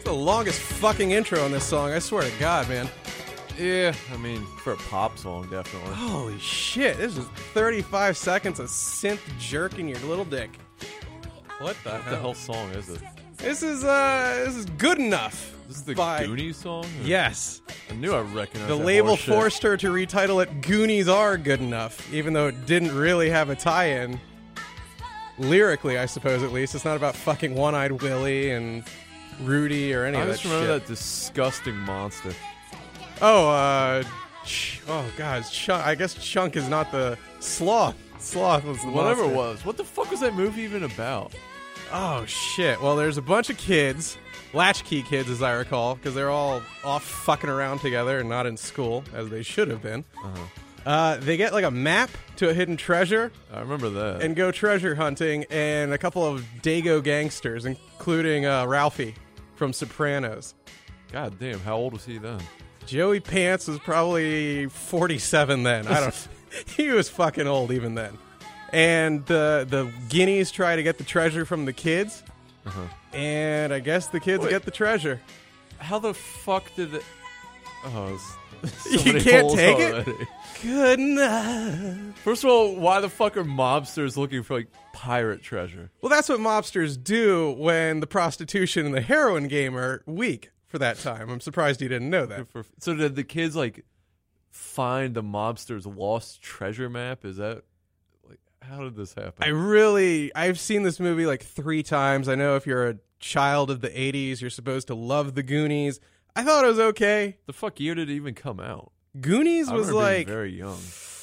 It's the longest fucking intro on this song, I swear to God, man. Yeah, I mean, for a pop song, definitely. Holy shit, this is 35 seconds of synth jerking your little dick. What the What the hell song is it? This is good enough. This is the by- Goonies song? Yes. I knew I recognized The that label horse shit. forced her to retitle it Goonies Are Good Enough, even though it didn't really have a tie-in. Lyrically, I suppose, at least. It's not about fucking One-Eyed Willie and Rudy or any I of that just remember shit. that disgusting monster. Oh, God, Chunk. I guess Chunk is not the Sloth. Sloth was the Whatever monster. it was. What the fuck was that movie even about? Oh, shit. Well, there's a bunch of kids, latchkey kids, as I recall, because they're all off fucking around together and not in school, as they should have been. They get like a map to a hidden treasure I remember that. and go treasure hunting, and a couple of Dago gangsters, including Ralphie from Sopranos. God damn, how old was he then? Joey Pants was probably 47 then. I don't. He was fucking old even then. And the guineas try to get the treasure from the kids, and I guess the kids Wait. get the treasure. How the fuck did it... Oh, so You many can't holes take it? already. Good enough. First of all, why the fuck are mobsters looking for, like, pirate treasure? Well, that's what mobsters do when the prostitution and the heroin game are weak for that time. I'm surprised you didn't know that. So did the kids, like, find the mobster's lost treasure map? Is that... like, how did this happen? I've seen this movie like 3 times. I know if you're a child of the 80s, you're supposed to love the Goonies. I thought it was okay. The fuck year did it even come out? Goonies I was remember being like very young.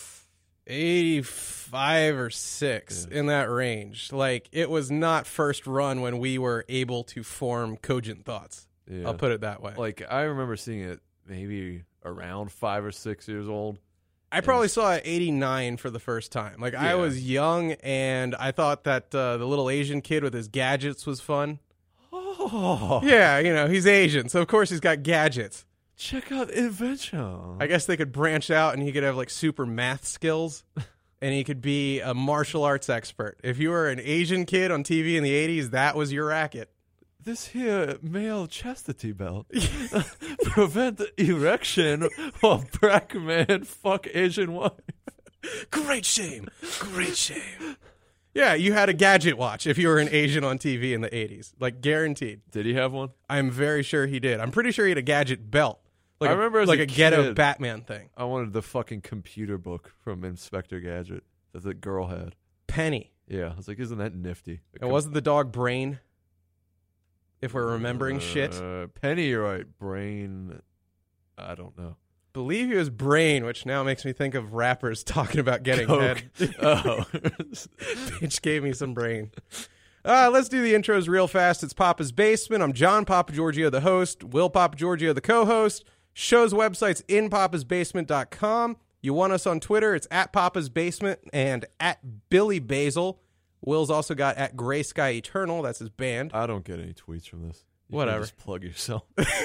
85 or 6 in that range. Like, it was not first run when we were able to form cogent thoughts. Yeah. I'll put it that way. Like, I remember seeing it maybe around 5 or 6 years old. I probably saw it 89 for the first time. Like, I Yeah. was young, and I thought that the little Asian kid with his gadgets was fun. Oh, Yeah, you know, he's Asian, so of course he's got gadgets. check out Invention. I guess they could branch out and he could have like super math skills and he could be a martial arts expert. If you were an Asian kid on TV in the 80s, that was your racket. This here male chastity belt prevent the erection while black man fuck Asian wife. Great shame. Great shame. Yeah, you had a gadget watch if you were an Asian on TV in the 80s. Like, guaranteed. Did he have one? I'm very sure he did. I'm pretty sure he had a gadget belt. Like I remember as like a a ghetto kid- Batman thing. I wanted the fucking computer book from Inspector Gadget that the girl had. Penny. Yeah, I was like, isn't that nifty? It wasn't the dog Brain, if we're remembering shit. Penny, you're right. Brain, I don't know. Believe he was Brain, which now makes me think of rappers talking about getting Coke. head. Oh. Bitch gave me some brain. Let's do the intros real fast. It's Papa's Basement. I'm John Papa Giorgio, the host. Will Papa Giorgio, the co-host. Show's website's inpapasbasement.com. You want us on Twitter, it's at Papa's Basement and at Billy Basil. Will's also got at Gray Sky Eternal. That's his band. I don't get any tweets from this. You can Whatever. Just plug yourself.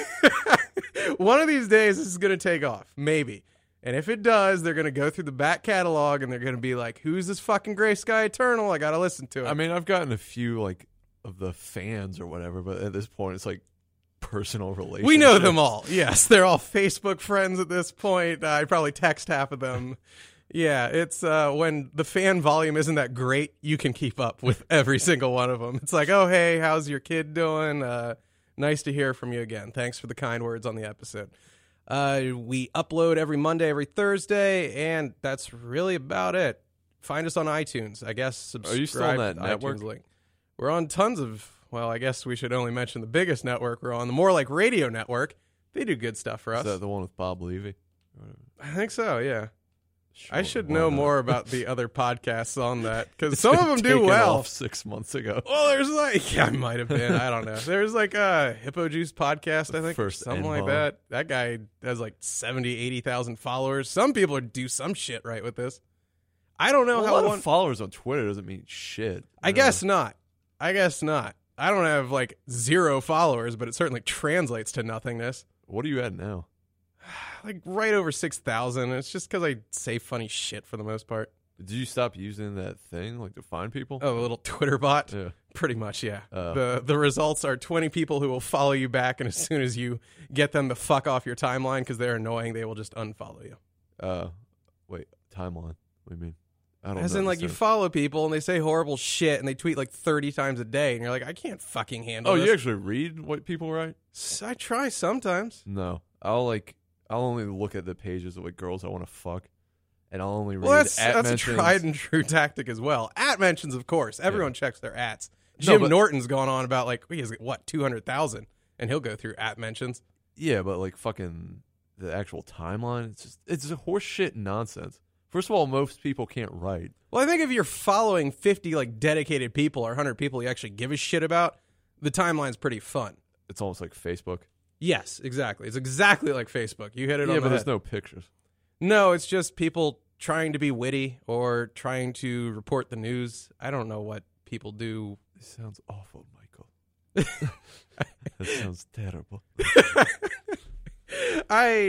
One of these days, this is going to take off. Maybe. And if it does, they're going to go through the back catalog and they're going to be like, who's this fucking Gray Sky Eternal? I got to listen to it. I mean, I've gotten a few, like, of the fans or whatever, but at this point, it's like personal relationships. we know them all. Yes, they're all Facebook friends at this point. I probably text half of them. Yeah, it's when the fan volume isn't that great, you can keep up with every single one of them. It's like, oh, hey, how's your kid doing? Nice to hear from you again. Thanks for the kind words on the episode. We upload every Monday, every Thursday, and that's really about it. Find us on iTunes. I guess subscribe Are you still on that to the network? iTunes link. We're on tons of, well, I guess we should only mention the biggest network we're on, the More Like Radio Network. They do good stuff for Is us. that the one with Bob Levy? I think so, yeah. I Sure, should why know not? more about the other podcasts on that, because It's some of been them do taken well. off 6 months ago. Well, there's like, yeah, I might have been. I don't know. There's like a Hippo Juice podcast, I think, or First something like N-bomb. that. That guy has like 70, 80,000 followers. Some people do some shit right with this. I don't know Well, a how lot one. of followers on Twitter doesn't mean shit. I guess not. I guess not. I don't have like 0 followers, but it certainly translates to nothingness. What are you at now? Like right over 6,000. It's just because I say funny shit for the most part. Did you stop using that thing like to find people? Oh, a little Twitter bot? Yeah. Pretty much, yeah. The results are 20 people who will follow you back, and as soon as you get them to fuck off your timeline because they're annoying, they will just unfollow you. Wait, timeline. What do you mean? I don't As know. in, like, you follow people, and they say horrible shit, and they tweet like 30 times a day, and you're like, I can't fucking handle Oh, this. you actually read what people write? I try sometimes. No. I'll only look at the pages of like girls I want to fuck. And I'll only read Well, that's a mentions. tried and true tactic as well. At mentions, of course. Everyone checks their ats. No, Jim but- Norton's gone on about, like, he has, what, 200,000, and he'll go through at mentions. Yeah, but like fucking the actual timeline, it's a horse shit nonsense. First of all, most people can't write. Well, I think if you're following 50 like dedicated people or 100 people you actually give a shit about, the timeline's pretty fun. It's almost like Facebook. Yes, exactly. It's exactly like Facebook. You hit it on Yeah, the but there's head. no pictures. No, it's just people trying to be witty or trying to report the news. I don't know what people do. This sounds awful, Michael. That sounds terrible. I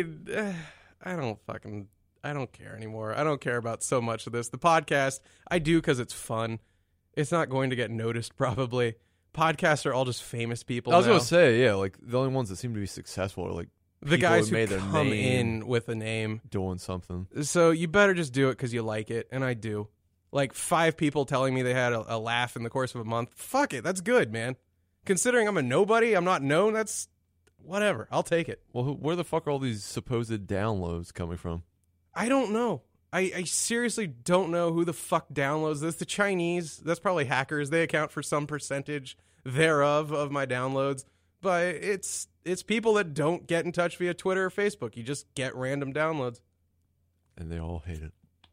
don't care anymore. I don't care about so much of this. The podcast, I do because it's fun. It's not going to get noticed probably. Podcasts are all just famous people I was now. gonna say, yeah, like the only ones that seem to be successful are like The people guys who who made their come name in with a name. doing something. So you better just do it because you like it, and I do. Like 5 people telling me they had a laugh in the course of a month. Fuck it, that's good, man. Considering I'm a nobody, I'm not known, that's whatever. I'll take it. Well, where the fuck are all these supposed downloads coming from? I don't know. I seriously don't know who the fuck downloads this. The Chinese, that's probably hackers. They account for some percentage thereof of my downloads. But it's people that don't get in touch via Twitter or Facebook. You just get random downloads. And they all hate it.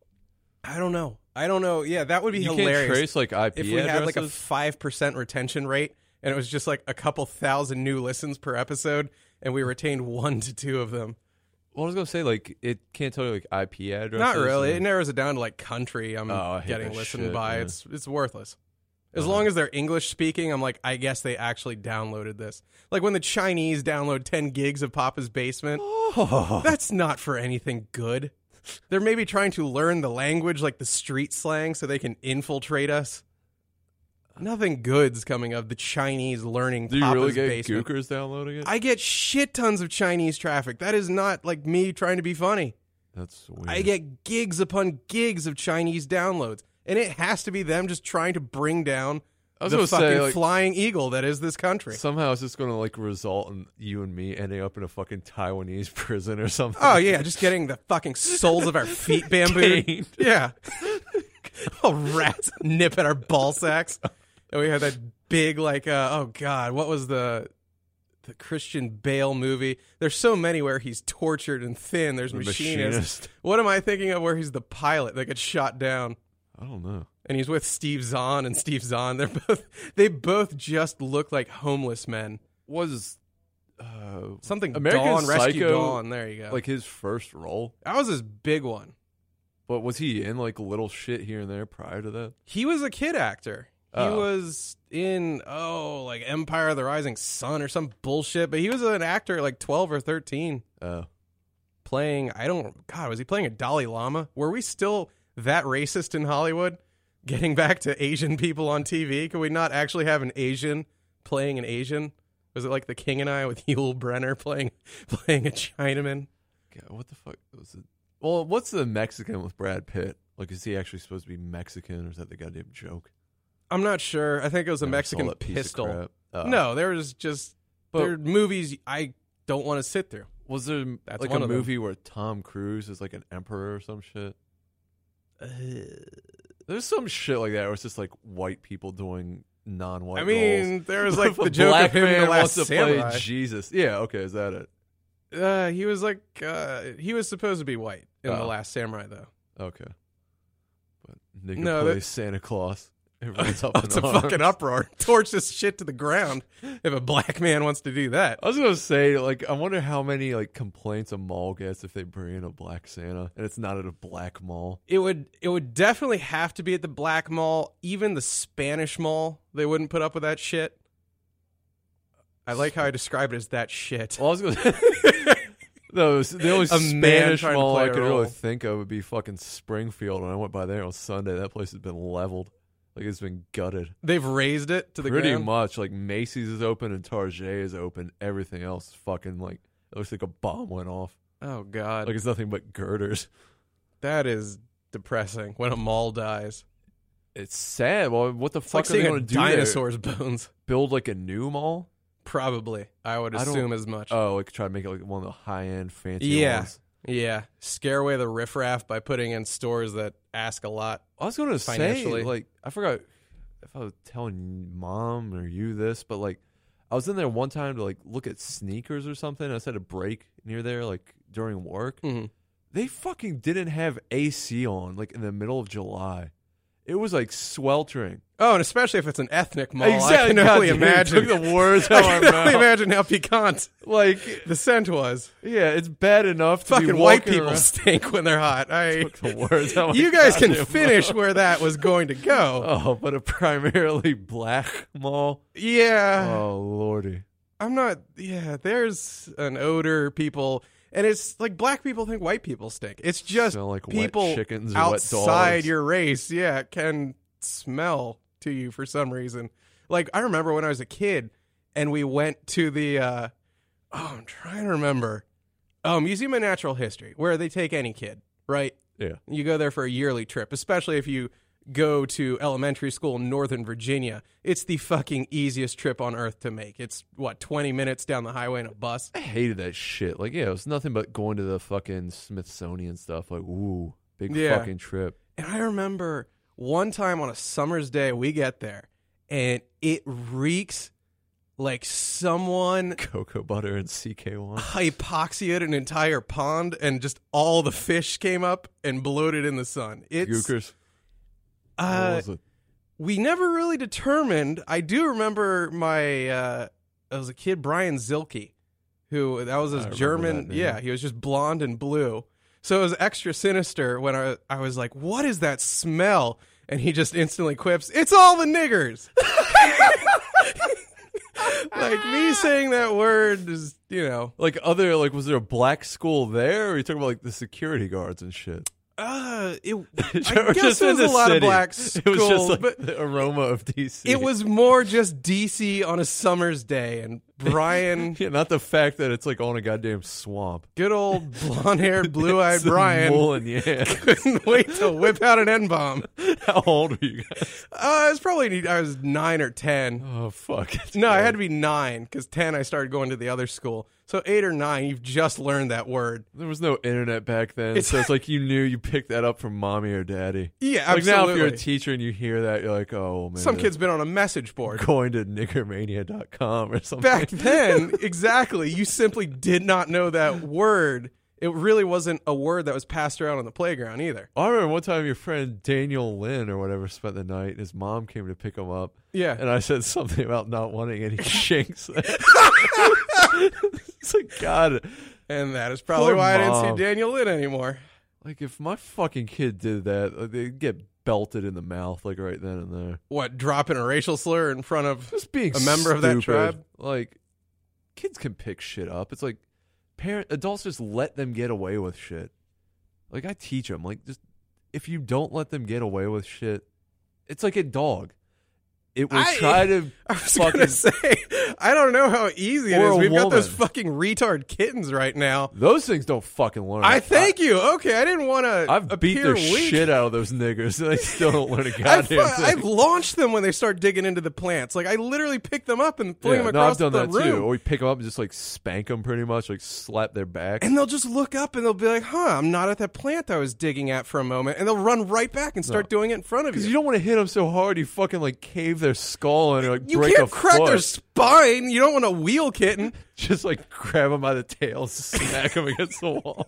I don't know. Yeah, that would be You hilarious. can't trace like IP if we had like a addresses? 5% retention rate and it was just like a couple thousand new listens per episode and we retained 1 to 2 of them. Well, I was gonna say like it can't tell you like IP addresses. Not really. It and- narrows it down to like country I'm I hate getting that listened shit, by. yeah. It's worthless. As long as they're English speaking, I'm like, I guess they actually downloaded this. Like when the Chinese download 10 gigs of Papa's Basement, that's not for anything good. They're maybe trying to learn the language, like the street slang, so they can infiltrate us. Nothing good's coming of the Chinese learning Do you Papa's really get Basement. gookers downloading it? I get shit tons of Chinese traffic. That is not like me trying to be funny. That's weird. I get gigs upon gigs of Chinese downloads. And it has to be them just trying to bring down I was the gonna fucking say, like, flying eagle that is this country. somehow it's just gonna like result in you and me ending up in a fucking Taiwanese prison or something. Oh, yeah, just getting the fucking soles of our feet bambooed. Caned. Yeah. Oh, rats nip at our ball sacks. And we had that big, like, oh, God, what was the Christian Bale movie? There's so many where he's tortured and thin. There's The Machinist. What am I thinking of where he's the pilot that gets shot down? I don't know. And he's with Steve Zahn, and Steve Zahn, they both just look like homeless men. Was Something American Dawn, Rescue Psycho, Dawn. There you go. like his first role? That was his big one. But was he in like little shit here and there prior to that? He was a kid actor. He Oh. was in like Empire of the Rising Sun or some bullshit. But he was an actor at like 12 or 13, playing. Was he playing a Dalai Lama? Were we still that racist in Hollywood? Getting back to Asian people on TV, could we not actually have an Asian playing an Asian? Was it like The King and I with Yul Brenner playing a Chinaman? God, what the fuck was it? Well, what's the Mexican with Brad Pitt? Like, is he actually supposed to be Mexican, or is that the goddamn joke? I'm not sure. I think it was a Never saw Mexican that piece of pistol. crap. Oh. No, there was just they're movies I don't want to sit through. Was there That's like one a of them. movie where Tom Cruise is like an emperor or some shit? There's some shit like that where it's just like white people doing non-white I mean, there was like roles. the joke Black of him in man The wants Last to play Samurai. Jesus. Yeah, okay, is that it? He was like he was supposed to be white in The Oh. Last Samurai, though. Okay. But nigga No, plays Santa Claus. Everyone's up in It's a arms. fucking uproar. Torch this shit to the ground if a black man wants to do that. I was gonna say, like, I wonder how many like complaints a mall gets if they bring in a black Santa and it's not at a black mall. It would definitely have to be at the black mall. Even the Spanish mall, they wouldn't put up with that shit. I like how I describe it as that shit. Well, I was gonna No, the only A man Spanish trying to mall play I a could role. really think of would be fucking Springfield. When I went by there on Sunday, that place has been leveled. Like, it's been gutted. They've raised it to the Pretty ground. much. Like, Macy's is open and Target is open. Everything else is fucking, like, it looks like a bomb went off. Oh God, Like, it's nothing but girders. that is depressing. When a mall dies, It's sad. Well, what the it's fuck like are they seeing going a to do there? dinosaur's bones. Build, like, a new mall? Probably, I would I don't- assume as much. Oh, like, try to make it, like, one of the high-end fancy Yeah. ones. Yeah, scare away the riffraff by putting in stores that ask a lot. I was going to say, Financially. like, I forgot if I was telling Mom or you this, but, like, I was in there one time to, like, look at sneakers or something. I just had a break near there, like, during work. Mhm. They fucking didn't have AC on, like, in the middle of July. It was, like, sweltering. Oh, and especially if it's an ethnic mall, I Exactly. can only God, dude, imagine. took the words I out of my can only mouth. imagine how piquant Like, the scent was. yeah, it's bad enough to be Fucking white walking people around. stink when they're hot. Took the words out of my You guys can goddamn finish mouth. where that was going to go. Oh, but a primarily black mall? Yeah, Oh, lordy. I'm not. Yeah, there's an odor, people, and it's like black people think white people stink. It's just Smell like people wet chickens or wet outside dogs. your race. Yeah, can smell to you for some reason. Like I remember when I was a kid, and we went to the. I'm trying to remember. Museum of Natural History, where they take any kid, right? Yeah. You go there for a yearly trip, especially if you go to elementary school in Northern Virginia. It's the fucking easiest trip on earth to make. It's, 20 minutes down the highway in a bus? I hated that shit. Like, yeah, it was nothing but going to the fucking Smithsonian stuff. Like, ooh, big Yeah. fucking trip. And I remember one time on a summer's day, we get there, and it reeks like someone Cocoa butter and CK1. hypoxiated an entire pond, and just all the fish came up and bloated in the sun. It's Gookers. What was it? we never really determined. I do remember my as a kid, Brian Zilke, who that was his I remember German. that name. Yeah, he was just blonde and blue. So it was extra sinister when I was like, "What is that smell?" And he just instantly quips, "It's all the niggers." Like me saying that word is, Like, was there a black school there? Or are you talking about, like, the security guards and shit? I Or guess just there in was a the lot of city? black It schools, was just, like, but the aroma of DC. it was more just DC on a summer's day, and Brian, Yeah, not the fact that it's, like, on a goddamn swamp. good old blonde-haired, blue-eyed It's a Brian, mullen, yeah. couldn't wait to whip out an N-bomb. How old were you guys? I was 9 or 10. Oh, fuck. No, I had to be 9, because 10 I started going to the other school. So 8 or 9, you've just learned that word. There was no internet back then, It's- so it's like you knew you picked that up from mommy or daddy. Yeah, Like now, if absolutely. you're a teacher and you hear that, you're like, oh, man. Some kid's been on a message board. going to niggermania.com or something. Back then, exactly, you simply did not know that word. It really wasn't a word that was passed around on the playground either. I remember one time your friend Daniel Lynn or whatever spent the night. His mom came to pick him up, Yeah. and I said something about not wanting any shinks. It's like, God, And that is probably Poor why I mom. didn't see Daniel Lynn anymore. like if my fucking kid did that, like, they'd get belted in the mouth like right then and there. What, dropping a racial slur in front of Just being a member of that stupid. tribe? Like, kids can pick shit up. It's like adults just let them get away with shit. Like, I teach them, like, just if you don't let them get away with shit, it's like a dog. It will try to I was fucking gonna say, I don't know how easy it Or is. a We've got those woman. fucking retard kittens right now. those things don't fucking learn. I thank you. Okay, I didn't want to I've beat appear the weak. shit out of those niggers, and they still don't learn a goddamn I've thing. launched them when they start digging into the plants. Like I literally pick them up and fling Yeah, them no, across I've done the that room. too. Or we pick them up and just like spank them, pretty much, like slap their back. And they'll just look up and they'll be like, "Huh, I'm not at that plant I was digging at for a moment." And they'll run right back and start doing it in front of Because you. you don't want to hit them so hard, you fucking like cave their skull and like You break can't a crack foot. their spine. You don't want a wheel kitten. Just like grab them by the tail, smack them against the wall.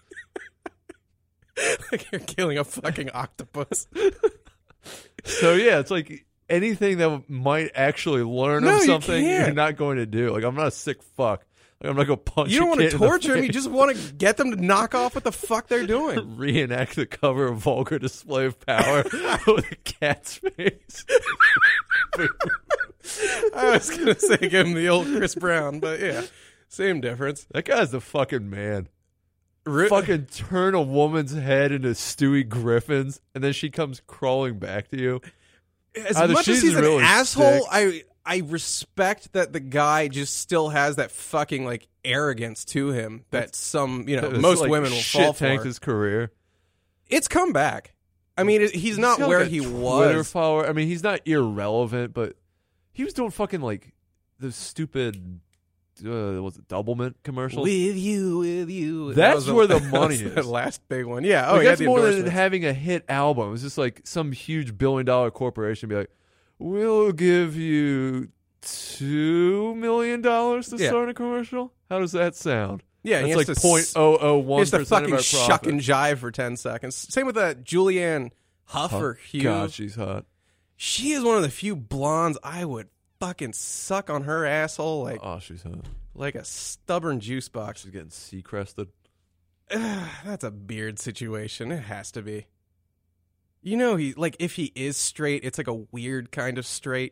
Like you're killing a fucking octopus. So yeah, it's like anything that might actually learn No, them you something, you're can't. not going to do. Like, I'm not a sick fuck. Like, I'm not going to punch. You don't want to want torture them. You just want to get them to knock off what the fuck they're doing. reenact the cover of Vulgar Display of Power with a cat's face. I was gonna say give him the old Chris Brown, but yeah. Same difference. That guy's the fucking man. Ri- Fucking turn a woman's head into Stewie Griffin's, and then she comes crawling back to you. As Either much as she's he's really an asshole, sick- I respect that the guy just still has that fucking like arrogance to him that some It's most like women will shit fall tanked for. his career. It's come back. I mean, he's not got where like a he Twitter was. follower. I mean, he's not irrelevant, but he was doing fucking like the stupid was it Doublemint commercials? With you. That's where the that money was the is. last big one. Yeah. Like, yeah, that's the more than endorsements. having a hit album. It's just like some huge $1 billion corporation be like, "We'll give you $2 million to Yeah. start a commercial." How does that sound? Yeah, and That's he like has to 0.001% It's the of our fucking profit. shuck and jive for 10 seconds. Same with Julianne Hough or Hugh. God, she's hot. She is one of the few blondes I would fucking suck on her asshole Oh, she's hot. like a stubborn juice box. She's getting sea-crested. That's a beard situation. It has to be. You know, if he is straight, it's like a weird kind of straight.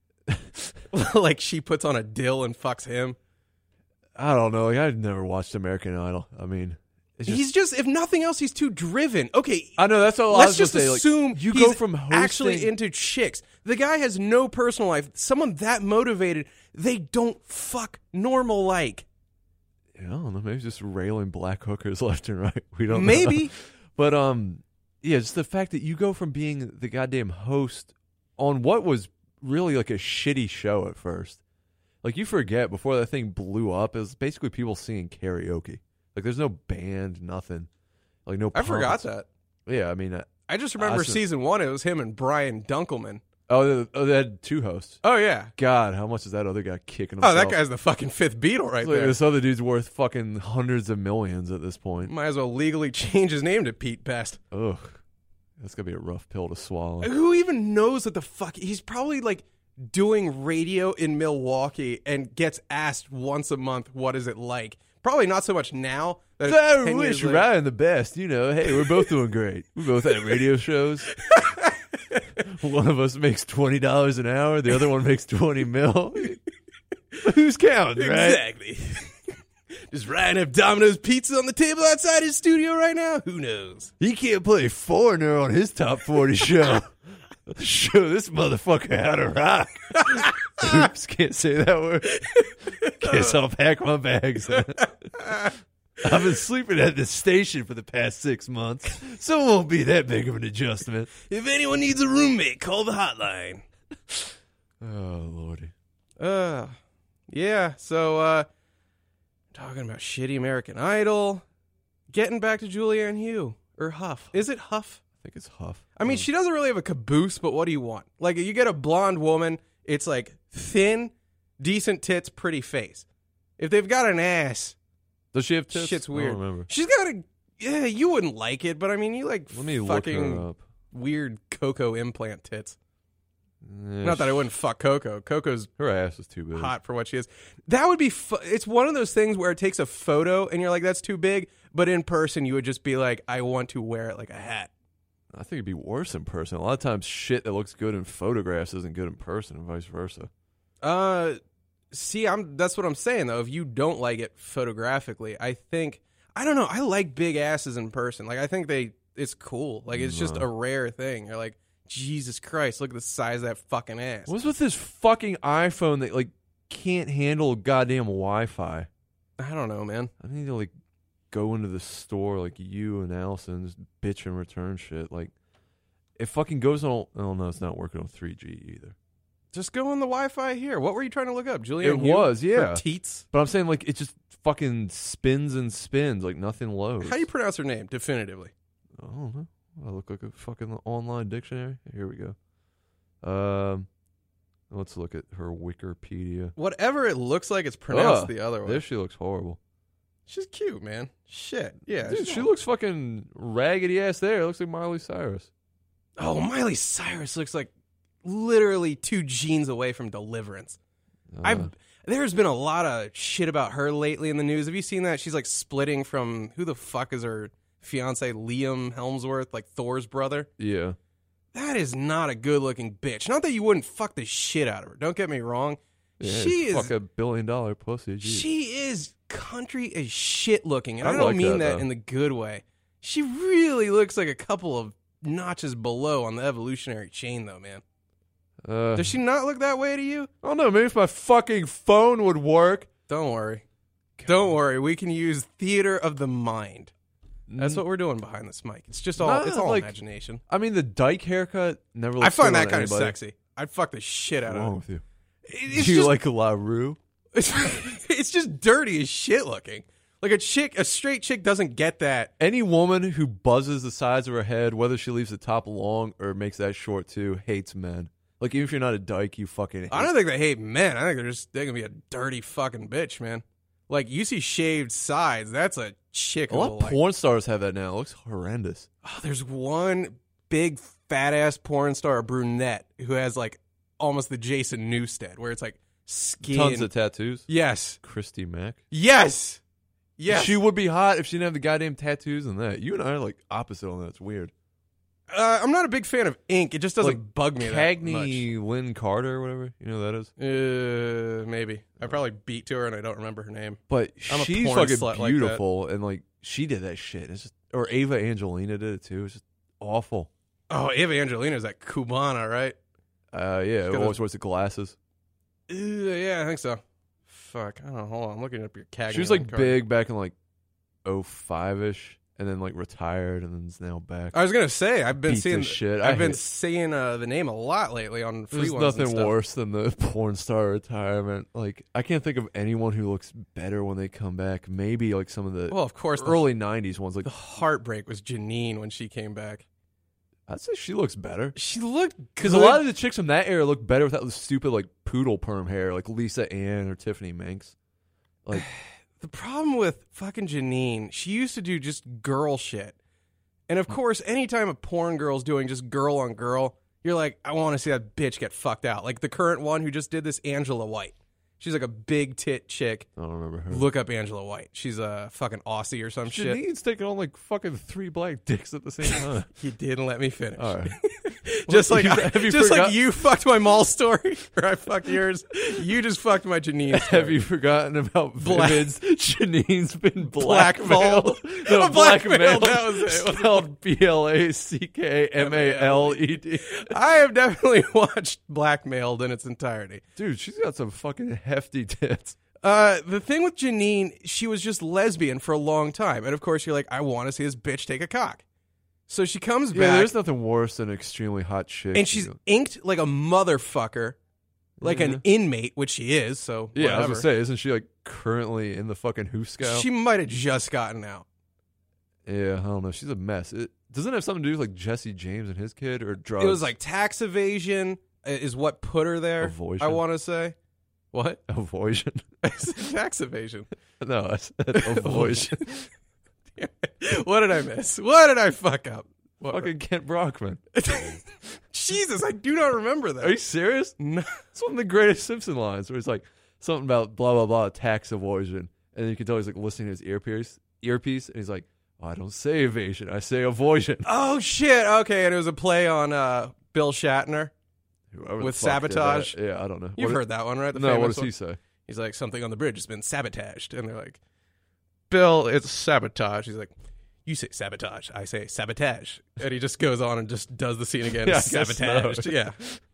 Like she puts on a dill and fucks him. I don't know. Like, I've never watched American Idol. I mean, it's just, He's just, if nothing else, he's too driven. Okay, I know that's all I let's was gonna just say. Like, assume you he's go from hosting, actually into chicks. The guy has no personal life. Someone that motivated, they don't fuck normal like. I don't know. Maybe just railing black hookers left and right. We don't know. Maybe. But yeah, just the fact that you go from being the goddamn host on what was really like a shitty show at first. Like, you forget, before that thing blew up, it was basically people singing karaoke. Like, there's no band, nothing. Like, no I forgot prompts. that. Yeah, I mean, I just remember Awesome. season 1, it was him and Brian Dunkelman. they had 2 hosts. Oh, yeah. God, how much is that other guy kicking Oh, himself? that guy's the fucking fifth Beatle right It's like, there. this other dude's worth fucking hundreds of millions at this point. Might as well legally change his name to Pete Best. Ugh. That's going to be a rough pill to swallow. Who even knows what the fuck? He's probably like doing radio in Milwaukee and gets asked once a month, what is it like? Probably not so much now. That it's I 10 wish years later. Ryan the best. You know, hey, we're both doing great. We both had radio shows. One of us makes $20 an hour. The other one makes 20 mil. Who's counting, right? Exactly. Does Ryan have Domino's pizza on the table outside his studio right now? Who knows? He can't play Foreigner on his top 40 show. Show this motherfucker how to rock. Oops, can't say that word. Guess I'll pack my bags. I've been sleeping at the station for the past 6 months, so it won't be that big of an adjustment. If anyone needs a roommate, call the hotline. Oh, Lordy. Yeah, so, talking about shitty American Idol. Getting back to Julianne Hough. Or Huff. Is it Huff? I think it's Huff. I mean, she doesn't really have a caboose, but what do you want? Like, you get a blonde woman, it's like thin, decent tits, pretty face. If they've got an ass, Does she have tits? shit's I weird. don't remember. She's got a, yeah, you wouldn't like it, but I mean, you like Let me look fucking her up. weird Coco implant tits. Eh, Not that I wouldn't fuck Coco. Coco's Her ass is too big. hot for what she is. That would be, it's one of those things where it takes a photo and you're like, that's too big, but in person you would just be like, I want to wear it like a hat. I think it'd be worse in person. A lot of times, shit that looks good in photographs isn't good in person, and vice versa. See, that's what I'm saying though. If you don't like it photographically, I don't know. I like big asses in person. Like, I think it's cool. Like, it's just a rare thing. You're like, Jesus Christ, look at the size of that fucking ass. What's with this fucking iPhone that like can't handle goddamn Wi-Fi? I don't know, man. I need to like go into the store like you and Allison, just bitch and return shit. Like, it fucking goes on. Oh no, it's not working on 3G either. Just go on the Wi-Fi here. What were you trying to look up, Julianne? It Hough? was, yeah. Her teats. But I'm saying like it just fucking spins and spins like nothing loads. How do you pronounce her name? Definitively. I don't know. I look like a fucking online dictionary. Here we go. Let's look at her Wikipedia. Whatever it looks like, it's pronounced Ugh, the other way. This she looks horrible. She's cute, man. Shit. Yeah. Dude, she looks fucking raggedy ass there. It looks like Miley Cyrus. Oh, Miley Cyrus looks like literally 2 genes away from Deliverance. There's been a lot of shit about her lately in the news. Have you seen that? She's like splitting from, who the fuck is her fiance, Liam Hemsworth, like Thor's brother? Yeah. That is not a good looking bitch. Not that you wouldn't fuck the shit out of her. Don't get me wrong. Yeah, She is fuck $1 billion pussy. Geez. She is country as shit looking, and I I don't like mean that, that though. in the good way. She really looks like a couple of notches below on the evolutionary chain, though, man. Does she not look that way to you? I don't know. Maybe if my fucking phone would work. Don't worry. Don't worry. We can use theater of the mind. That's what we're doing behind this mic. It's just all Nah, it's all like, imagination. I mean, the dyke haircut never looks I find good that on kind of anybody. sexy. I'd fuck the shit out What's of wrong it. with you? It's Do you just, like La Rue? it's just dirty as shit looking. Like a straight chick doesn't get that. Any woman who buzzes the sides of her head, whether she leaves the top long or makes that short too, hates men. Like, even if you're not a dyke, you fucking hate. I don't think they hate men. I think they're gonna be a dirty fucking bitch, man. Like, you see shaved sides, that's a chick. A lot who of will, like, porn stars have that now. It looks horrendous. oh, there's one big fat ass porn star, a brunette, who has like almost the Jason Newsted, where it's like skin. Tons of tattoos. Yes. Christy Mack. Yes. Yes. She would be hot if she didn't have the goddamn tattoos and that. You and I are like opposite on that. It's weird. I'm not a big fan of ink. It just doesn't Like bug me that Cagney Lynn Carter or whatever. You know who that is? much. Maybe. I probably beat to her and I don't remember her name. But I'm a she's porn fucking slut like that. beautiful, and like she did that shit. It's just, or Ava Angelina did it too. It's just awful. Oh, Ava Angelina is that Cubana, right? Yeah, got always wears the glasses. Yeah, I think so. Fuck. I don't know. Hold on. I'm looking up your Cagney. She was like big back in like 05-ish, and then like retired, and then is now back. I was gonna say I've been Beat the seeing shit. I've I been hate- seeing the name a lot lately on free There's ones and nothing stuff. worse than the porn star retirement. Like, I can't think of anyone who looks better when they come back. Maybe like some of the Well, of course, early '90s ones. Like, the heartbreak was Janine when she came back. I'd say she looks better. She looked Because good. a lot of the chicks from that era look better without the stupid like poodle perm hair, like Lisa Ann or Tiffany Manx. Like, The problem with fucking Janine, she used to do just girl shit. And of course, anytime a porn girl's doing just girl on girl, you're like, I want to see that bitch get fucked out. Like the current one who just did this, Angela White. She's like a big tit chick. I don't remember her. Look up Angela White. She's a fucking Aussie or some shit. Janine's taking on like fucking 3 black dicks at the same time. He didn't let me finish. All right. Just Well, like have you just like forgot- you fucked my mall story, or I fucked yours. You just fucked my Janine story. Have you forgotten about Black- Vivid's? Janine's been Blackballed. blackmailed. No, Oh, blackmailed, that was it. Spelled BLACKMALED. I have definitely watched Blackmailed in its entirety. Dude, she's got some fucking hefty tits. The thing with Janine, she was just lesbian for a long time, and of course you're like, I want to see this bitch take a cock. So she comes Yeah, back, there's nothing worse than an extremely hot chick. and she's inked like a motherfucker, like an Yeah. inmate, which she is. So Yeah, I was whatever. gonna say, isn't she like currently in the fucking Hooskow? She might have just gotten out. Yeah, I don't know. She's a mess. Doesn't it have something to do with like Jesse James and his kid or drugs? It was like tax evasion is what put her there. Avoidance. I want to say. What? avoidance. Tax evasion. No, I said avoidance. What did I miss? What did I fuck up? What? Fucking Kent Brockman. Jesus, I do not remember that. Are you serious? No. It's one of the greatest Simpson lines where it's like something about blah blah blah tax evasion, and you can tell he's like listening to his earpiece, and he's like, oh, I don't say evasion, I say avoidance. Oh shit. Okay, and it was a play on Bill Shatner. Whoever the With fuck did sabotage? that. Yeah, I don't know. You've heard that one, right? The No, what famous does he one? say? He's like, something on the bridge has been sabotaged, and they're like, Bill, it's sabotage. He's like, you say sabotage, I say sabotage, and he just goes on and just does the scene again. Yeah, I guess Sabotaged. so. Yeah.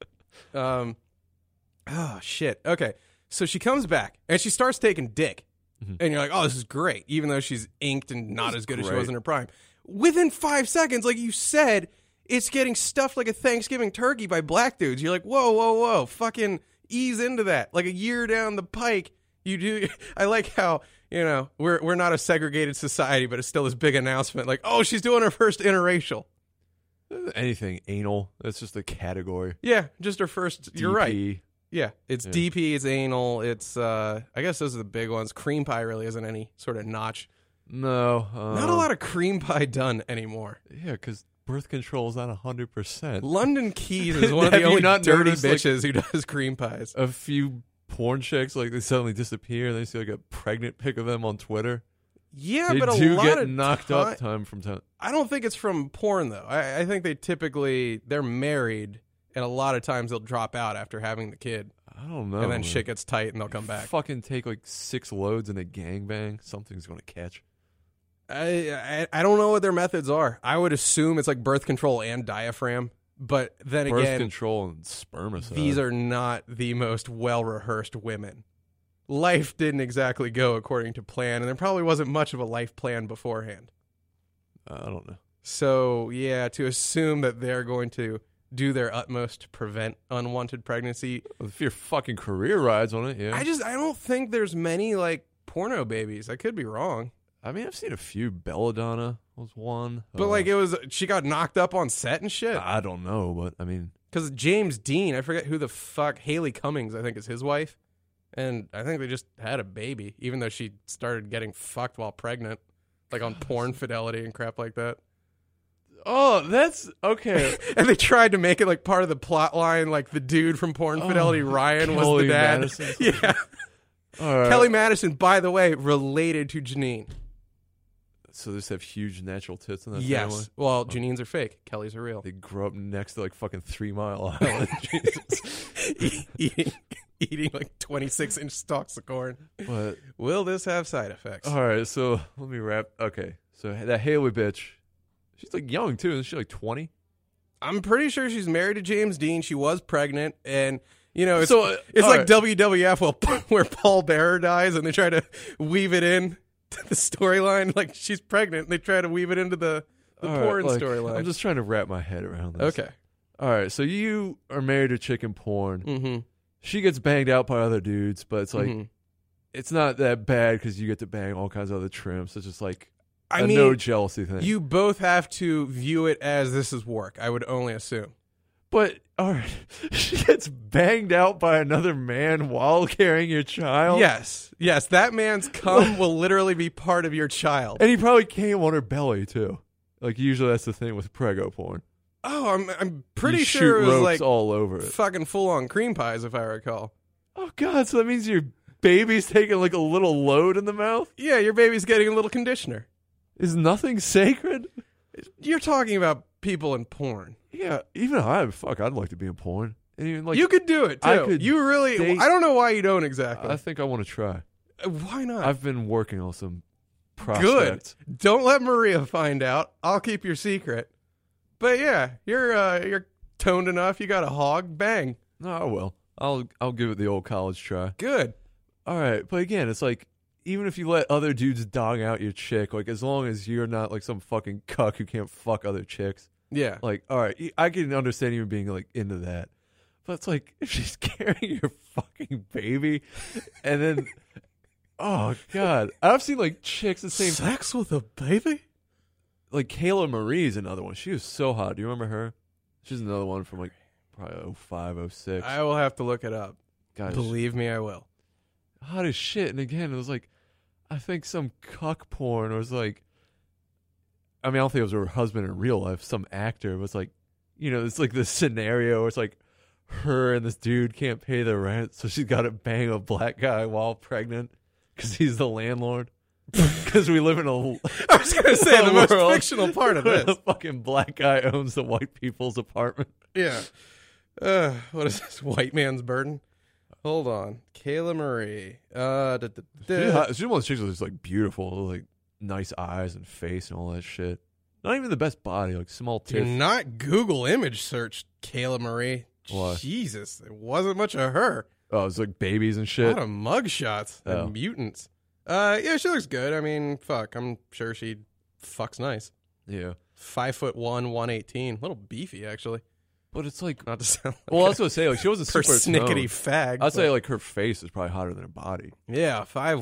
Oh shit. Okay, so she comes back and she starts taking dick, and you're like, oh, this is great, even though she's inked and not as good as she great. was in her prime. Within 5 seconds, like you said, it's getting stuffed like a Thanksgiving turkey by black dudes. You're like, whoa, whoa, whoa, fucking ease into that. Like a year down the pike, you do. I like how, you know, we're not a segregated society, but it's still this big announcement. Like, oh, she's doing her first interracial. Anything anal. That's just a category. Yeah, just her first. You're right. DP. Yeah, it's Yeah. DP, it's anal, it's I guess those are the big ones. Cream pie really isn't any sort of notch. No. Not a lot of cream pie done anymore. Yeah, because birth control is not 100%. London Keys is one of Have the you only not dirty noticed, like- bitches who does cream pies. A few porn chicks, like, they suddenly disappear, and they see, like, a pregnant pic of them on Twitter. Yeah, They but a do lot get of knocked up time from time. I don't think it's from porn though. I think they typically they're married And a lot of times they'll drop out after having the kid. I don't know. And then man. shit gets tight and they'll come back. Fucking take like 6 loads in a gangbang. Something's gonna catch. I don't know what their methods are. I would assume it's like birth control and diaphragm. But then Birth again, control and spermicide. these are not the most well-rehearsed women. Life didn't exactly go according to plan, and there probably wasn't much of a life plan beforehand. I don't know. So, yeah, to assume that they're going to do their utmost to prevent unwanted pregnancy, If your fucking career rides on it, yeah. I don't think there's many, like, porno babies. I could be wrong. I mean, I've seen a few. Belladonna was one. But, like, she got knocked up on set and shit. I don't know, but I mean, Because James Dean, I forget who the fuck, Haley Cummings, I think is his wife. And I think they just had a baby, even though she started getting fucked while pregnant, like on Porn Fidelity and crap like that. oh, that's okay. And they tried to make it like part of the plot line, like the dude from Porn Fidelity, Ryan, was Kelly the dad. Madison. Yeah. All right. Kelly Madison, by the way, related to Janine. So they just have huge natural tits in that Yes. family. Well, Janine's are fake. Kelly's are real. They grew up next to like fucking 3 Mile Island. Jesus. Eating like 26-inch stalks of corn. But Will this have side effects? all right, so let me wrap. Okay, so that Haley bitch, she's like young too. Isn't she like 20? I'm pretty sure she's married to James Dean. She was pregnant, and you know, it's So, it's all like right. WWF where Paul Bearer dies, and they try to weave it in to the storyline. Like she's pregnant, and they try to weave it into the All right, porn like, storyline. I'm just trying to wrap my head around this. Okay. All right, so you are married to chicken porn. Mm-hmm. She gets banged out by other dudes, but it's like Mm-hmm. it's not that bad because you get to bang all kinds of other trimps. It's just like I a mean, no jealousy thing. you both have to view it as this is work. I would only assume. But all right, she gets banged out by another man while carrying your child. Yes, that man's cum will literally be part of your child. And he probably came on her belly too. Like usually that's the thing with prego porn. Oh, I'm pretty You sure shoot it was ropes like all over it. fucking full on cream pies, if I recall. Oh god, so that means your baby's taking like a little load in the mouth? Yeah, your baby's getting a little conditioner. Is nothing sacred? You're talking about people in porn. Yeah, even I'd like to be in porn. And even like You could do it too. I could You really? date- I don't know why you don't exactly. I think I want to try. Why not? I've been working on some Good. prospects. Don't let Maria find out. I'll keep your secret. But yeah, you're toned enough. You got a hog. Bang. No, I will. I'll give it the old college try. Good. All right, but again, it's like even if you let other dudes dog out your chick, like as long as you're not like some fucking cuck who can't fuck other chicks, Yeah. like all right, I can understand you being like into that. But it's like if she's carrying your fucking baby, and then oh god, I've seen like chicks the same. Sex with a baby? Like Kayla Marie's another one. She was so hot. Do you remember her? She's another one from like probably 05, 06. I will have to look it up. God, Believe me, I will. hot as shit. And again, it was like, I think some cuck porn was like, I mean, I don't think it was her husband in real life. Some actor was like, you know, it's like this scenario where it's like her and this dude can't pay the rent, so she's got to bang a black guy while pregnant because he's the landlord. Because we live in a I was going to say the most world fictional part of where this. the fucking black guy owns the white people's apartment. Yeah. What is this? White man's burden? Hold on. Kayla Marie. She's one of those chicks that's like beautiful, like nice eyes and face and all that shit. Not even the best body, like small Do tits. not Google image search Kayla Marie. Why? Jesus. There wasn't much of her. Oh, it's like babies and A shit. lot of mugshots Oh. and mutants. Yeah, she looks good. I mean, fuck. I'm sure she fucks nice. Yeah. 5'1", 118. A little beefy, actually. But it's like, Not to sound like well, I was going to say, like, she wasn't super persnickety toned. fag. I'd say, but like, her face is probably hotter than her body. yeah, 5'1",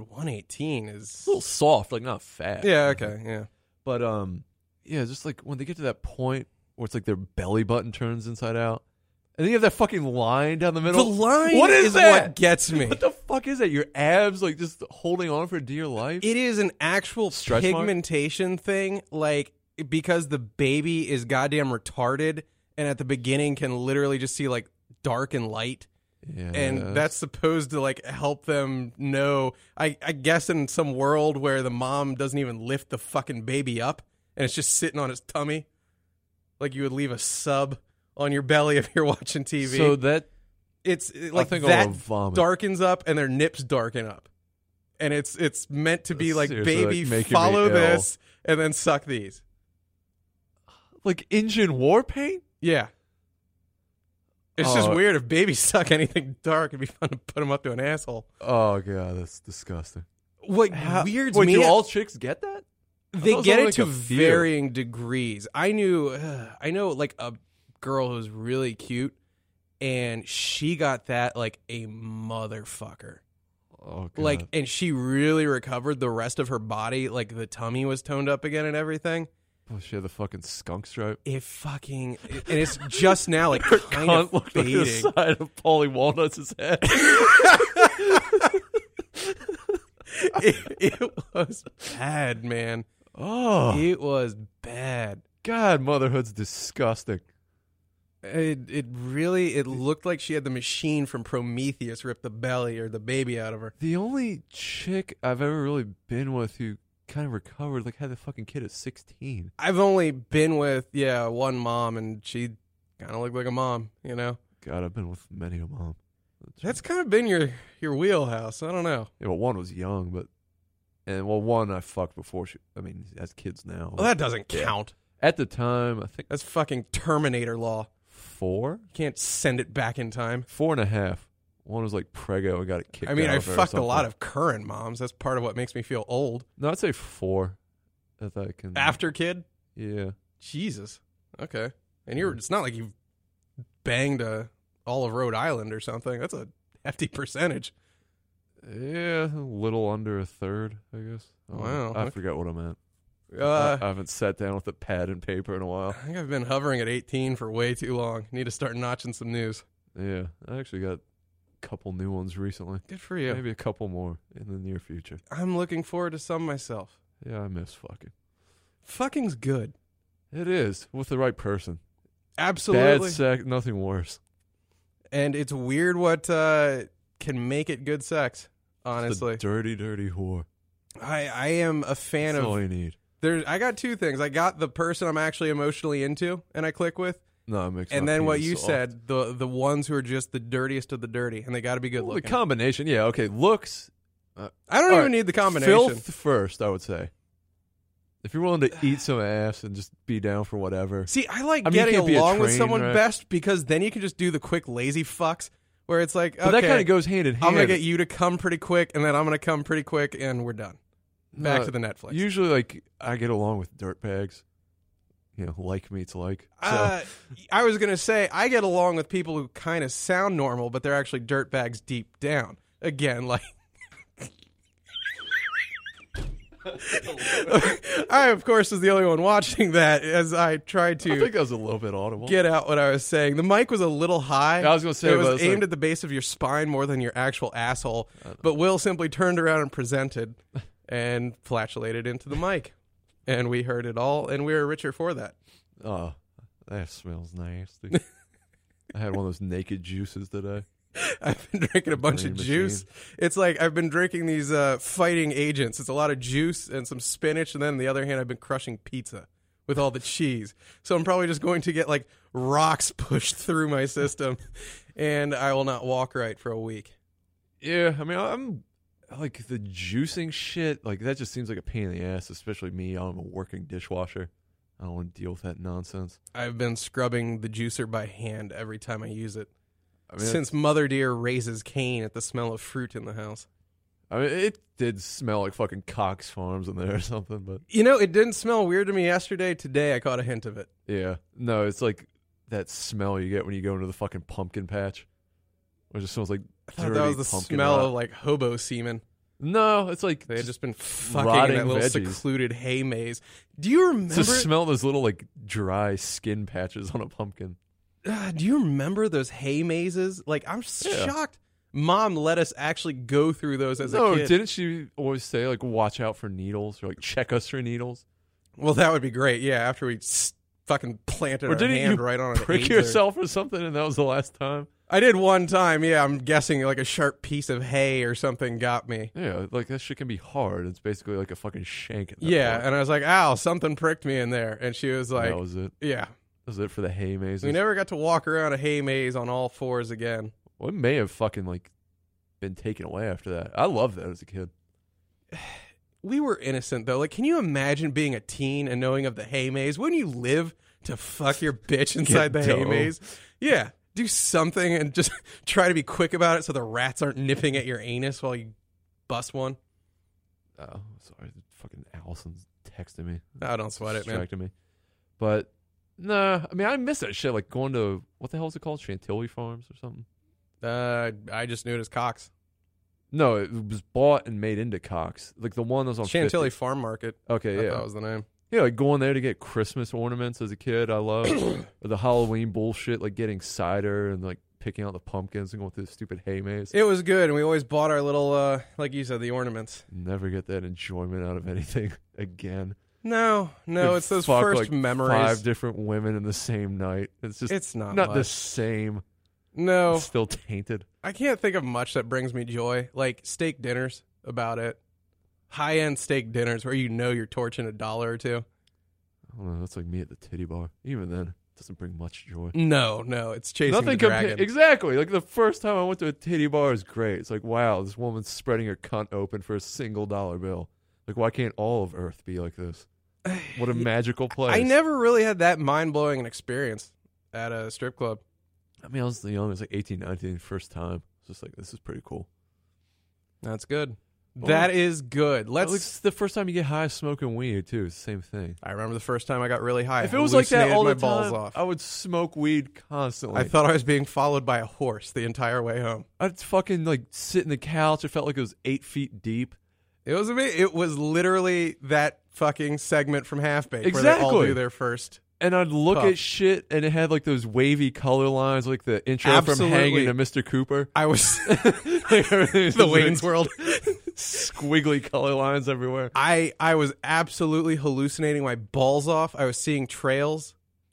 118 is... It's a little soft, like, not fat. Yeah, okay, yeah. But, yeah, just like when they get to that point where it's like their belly button turns inside out. And then you have that fucking line down the middle. The line What is that? what gets me. What the fuck is that? Your abs, like, just holding on for dear life? It is an actual Stretch mark? pigmentation thing, like, because the baby is goddamn retarded and at the beginning can literally just see, like, dark and light. Yeah. And that's supposed to, like, help them know, I guess in some world where the mom doesn't even lift the fucking baby up and it's just sitting on its tummy. Like you would leave a sub on your belly if you're watching TV. So that it's I like think I'm that gonna vomit. darkens up and their nips darken up. And it's meant to be like, Seriously, baby, like, making follow me ill. this and then suck these. Like engine war paint. Yeah. It's just Oh. weird if babies suck anything dark. It'd be fun to put them up to an asshole. Oh god, that's disgusting. What weirds Wait, me do out- all chicks get that? they thought it was get only it like to a few. varying degrees. I know like a girl who's really cute, and she got that like a motherfucker. Oh god. Like, and she really recovered the rest of her body. Like the tummy was toned up again and everything. oh, she had the fucking skunk stripe. And it's just now like Her kind cunt of looked like the fading. side of Paulie Walnuts' head. It was bad, man. Oh It was bad. god, motherhood's disgusting. It really looked like she had the machine from Prometheus rip the belly or the baby out of her. The only chick I've ever really been with who kind of recovered, like had the fucking kid at 16. I've only been with one mom, and she kind of looked like a mom. You know, God, I've been with many a mom. that's kind of been your wheelhouse. I don't know. Yeah, well, one was young, one I fucked before she. I mean, has kids now. Well, that doesn't Yeah. count. At the time, I think That's fucking Terminator law. 4, You can't send it back in time. 4.5. One was like prego and got it kicked. I mean, out I of her or fucked a lot something. of current moms. That's part of what makes me feel old. No, I'd say 4. If I can. After kid, Yeah. Jesus. Okay, and it's not like you've banged all of Rhode Island or something. That's a hefty percentage. Yeah, a little under a third, I guess. Wow, I okay. forgot what I meant. I I haven't sat down with a pad and paper in a while. think I've been hovering at 18 for way too long. Need to start notching some news. Yeah, I actually got a couple new ones recently. Good for you. Maybe a couple more in the near future. I'm looking forward to some myself. Yeah, I miss fucking. Fucking's good. It is, with the right person. Absolutely. Bad sex, nothing worse. And it's weird what can make it good sex, honestly. It's the dirty, dirty whore. I am a fan That's of... all you need. I got two things. I got the person I'm actually emotionally into and I click with. No, it makes And my then what penis you soft. said, the ones who are just the dirtiest of the dirty, and they got to be good Well, the looking. combination, yeah, okay. Looks, I don't all even right, need the combination. filth first, I would say. If you're willing to eat some ass and just be down for whatever. See, I like I mean, you getting can't be a along with train someone wreck. best because then you can just do the quick lazy fucks where it's like, But okay, that kind of goes hand in hand. I'm going to get you to come pretty quick, and then I'm going to come pretty quick, and we're done. Back No, to the Netflix. Usually, like, I get along with dirtbags. You know, like meets like. So, I was going to say, I get along with people who kind of sound normal, but they're actually dirtbags deep down. Again, like... I, of course, was the only one watching that as I tried I to think that was a little bit audible. get out what I was saying. The mic was a little high. I was gonna say, it but was it's aimed like- at the base of your spine more than your actual asshole. But Will simply turned around and presented and flatulated into the mic. And we heard it all, and we were richer for that. Oh, that smells nasty. I had one of those naked juices today. I've been drinking a bunch of Green juice. It's like I've been drinking these fighting agents. It's a lot of juice and some spinach, and then on the other hand, I've been crushing pizza with all the cheese. So I'm probably just going to get like rocks pushed through my system, and I will not walk right for a week. Yeah, I mean, I'm like the juicing shit. Like that just seems like a pain in the ass, especially me. I'm a working dishwasher. I don't want to deal with that nonsense. I've been scrubbing the juicer by hand every time I use it. I mean, Since Mother Dear raises Cain at the smell of fruit in the house. it did smell like fucking Cox Farms in there or something, but You know, it didn't smell weird to me yesterday. Today, I caught a hint of it. yeah, no, it's like that smell you get when you go into the fucking pumpkin patch. It just smells like I thought dirty that was the pumpkin smell rot. of like hobo semen. No, it's like They had just been fucking in rotting that little veggies. secluded hay maze. Do you it's remember? the smell of those little like dry skin patches on a pumpkin. Do you remember those hay mazes? Like, I'm Yeah. shocked. Mom let us actually go through those as No, a kid. didn't she always say like watch out for needles or like check us for needles? Well, that would be great. Yeah, after we fucking planted Or our didn't hand you right on an prick AIDS yourself or something and that was the last time? I did one time. Yeah, I'm guessing like a sharp piece of hay or something got me. Yeah, like that shit can be hard. It's basically like a fucking shank. At that Yeah, point. and I was like, "Ow, something pricked me in there." And she was like, that was it. "Yeah." Was it for the hay mazes? We never got to walk around a hay maze on all fours again. Well, it may have fucking like been taken away after that. I loved that as a kid. We were innocent though. Like, can you imagine being a teen and knowing of the hay maze? Wouldn't you live to fuck your bitch inside the hay maze? Yeah. Do something and just try to be quick about it so the rats aren't nipping at your anus while you bust one. Oh, sorry. Fucking Allison's texting me. Oh, don't sweat it, man. Distracted me. But, nah. I mean, I miss that shit. Like going to, what the hell is it called? Chantilly Farms or something? I just knew it as Cox. No, it was bought and made into Cox. Like the one that was on Chantilly 50. Farm Market. Okay, yeah. That was the name. Yeah, like going there to get Christmas ornaments as a kid, I loved. Or the Halloween bullshit, like getting cider and like picking out the pumpkins and going through the stupid hay maze. It was good, and we always bought our little, like you said, the ornaments. Never get that enjoyment out of anything again. No, it's those Fuck, first like memories. 5 different women in the same night. It's not the much. same. No, It's still tainted. I can't think of much that brings me joy. Like steak dinners, about it. High-end steak dinners where you know you're torching $1 or $2. I don't know. That's like me at the titty bar. Even then, it doesn't bring much joy. No, it's chasing the dragon. Exactly. Like the first time I went to a titty bar is great. It's like, wow, this woman's spreading her cunt open for a single $1 bill. Like, why can't all of Earth be like this? What a magical place. I never really had that mind-blowing an experience at a strip club. I mean, I was young. I was like 18, 19, first time. It's just like, this is pretty cool. That's good. That is good. It's the first time you get high smoking weed, too. It's the same thing. I remember the first time I got really high. If it was like that all the my balls time, off. I would smoke weed constantly. I thought I was being followed by a horse the entire way home. I'd fucking like sit in the couch. It felt like it was 8 feet deep. It was amazing. It was literally that fucking segment from Half Baked where Exactly. they all do their first. And I'd look puff. at shit, and it had like those wavy color lines, like the intro Absolutely. from Hanging to Mr. Cooper. I was Like, everything's the just, Wayne's like, World. squiggly color lines everywhere. I was absolutely hallucinating my balls off. I was seeing trails.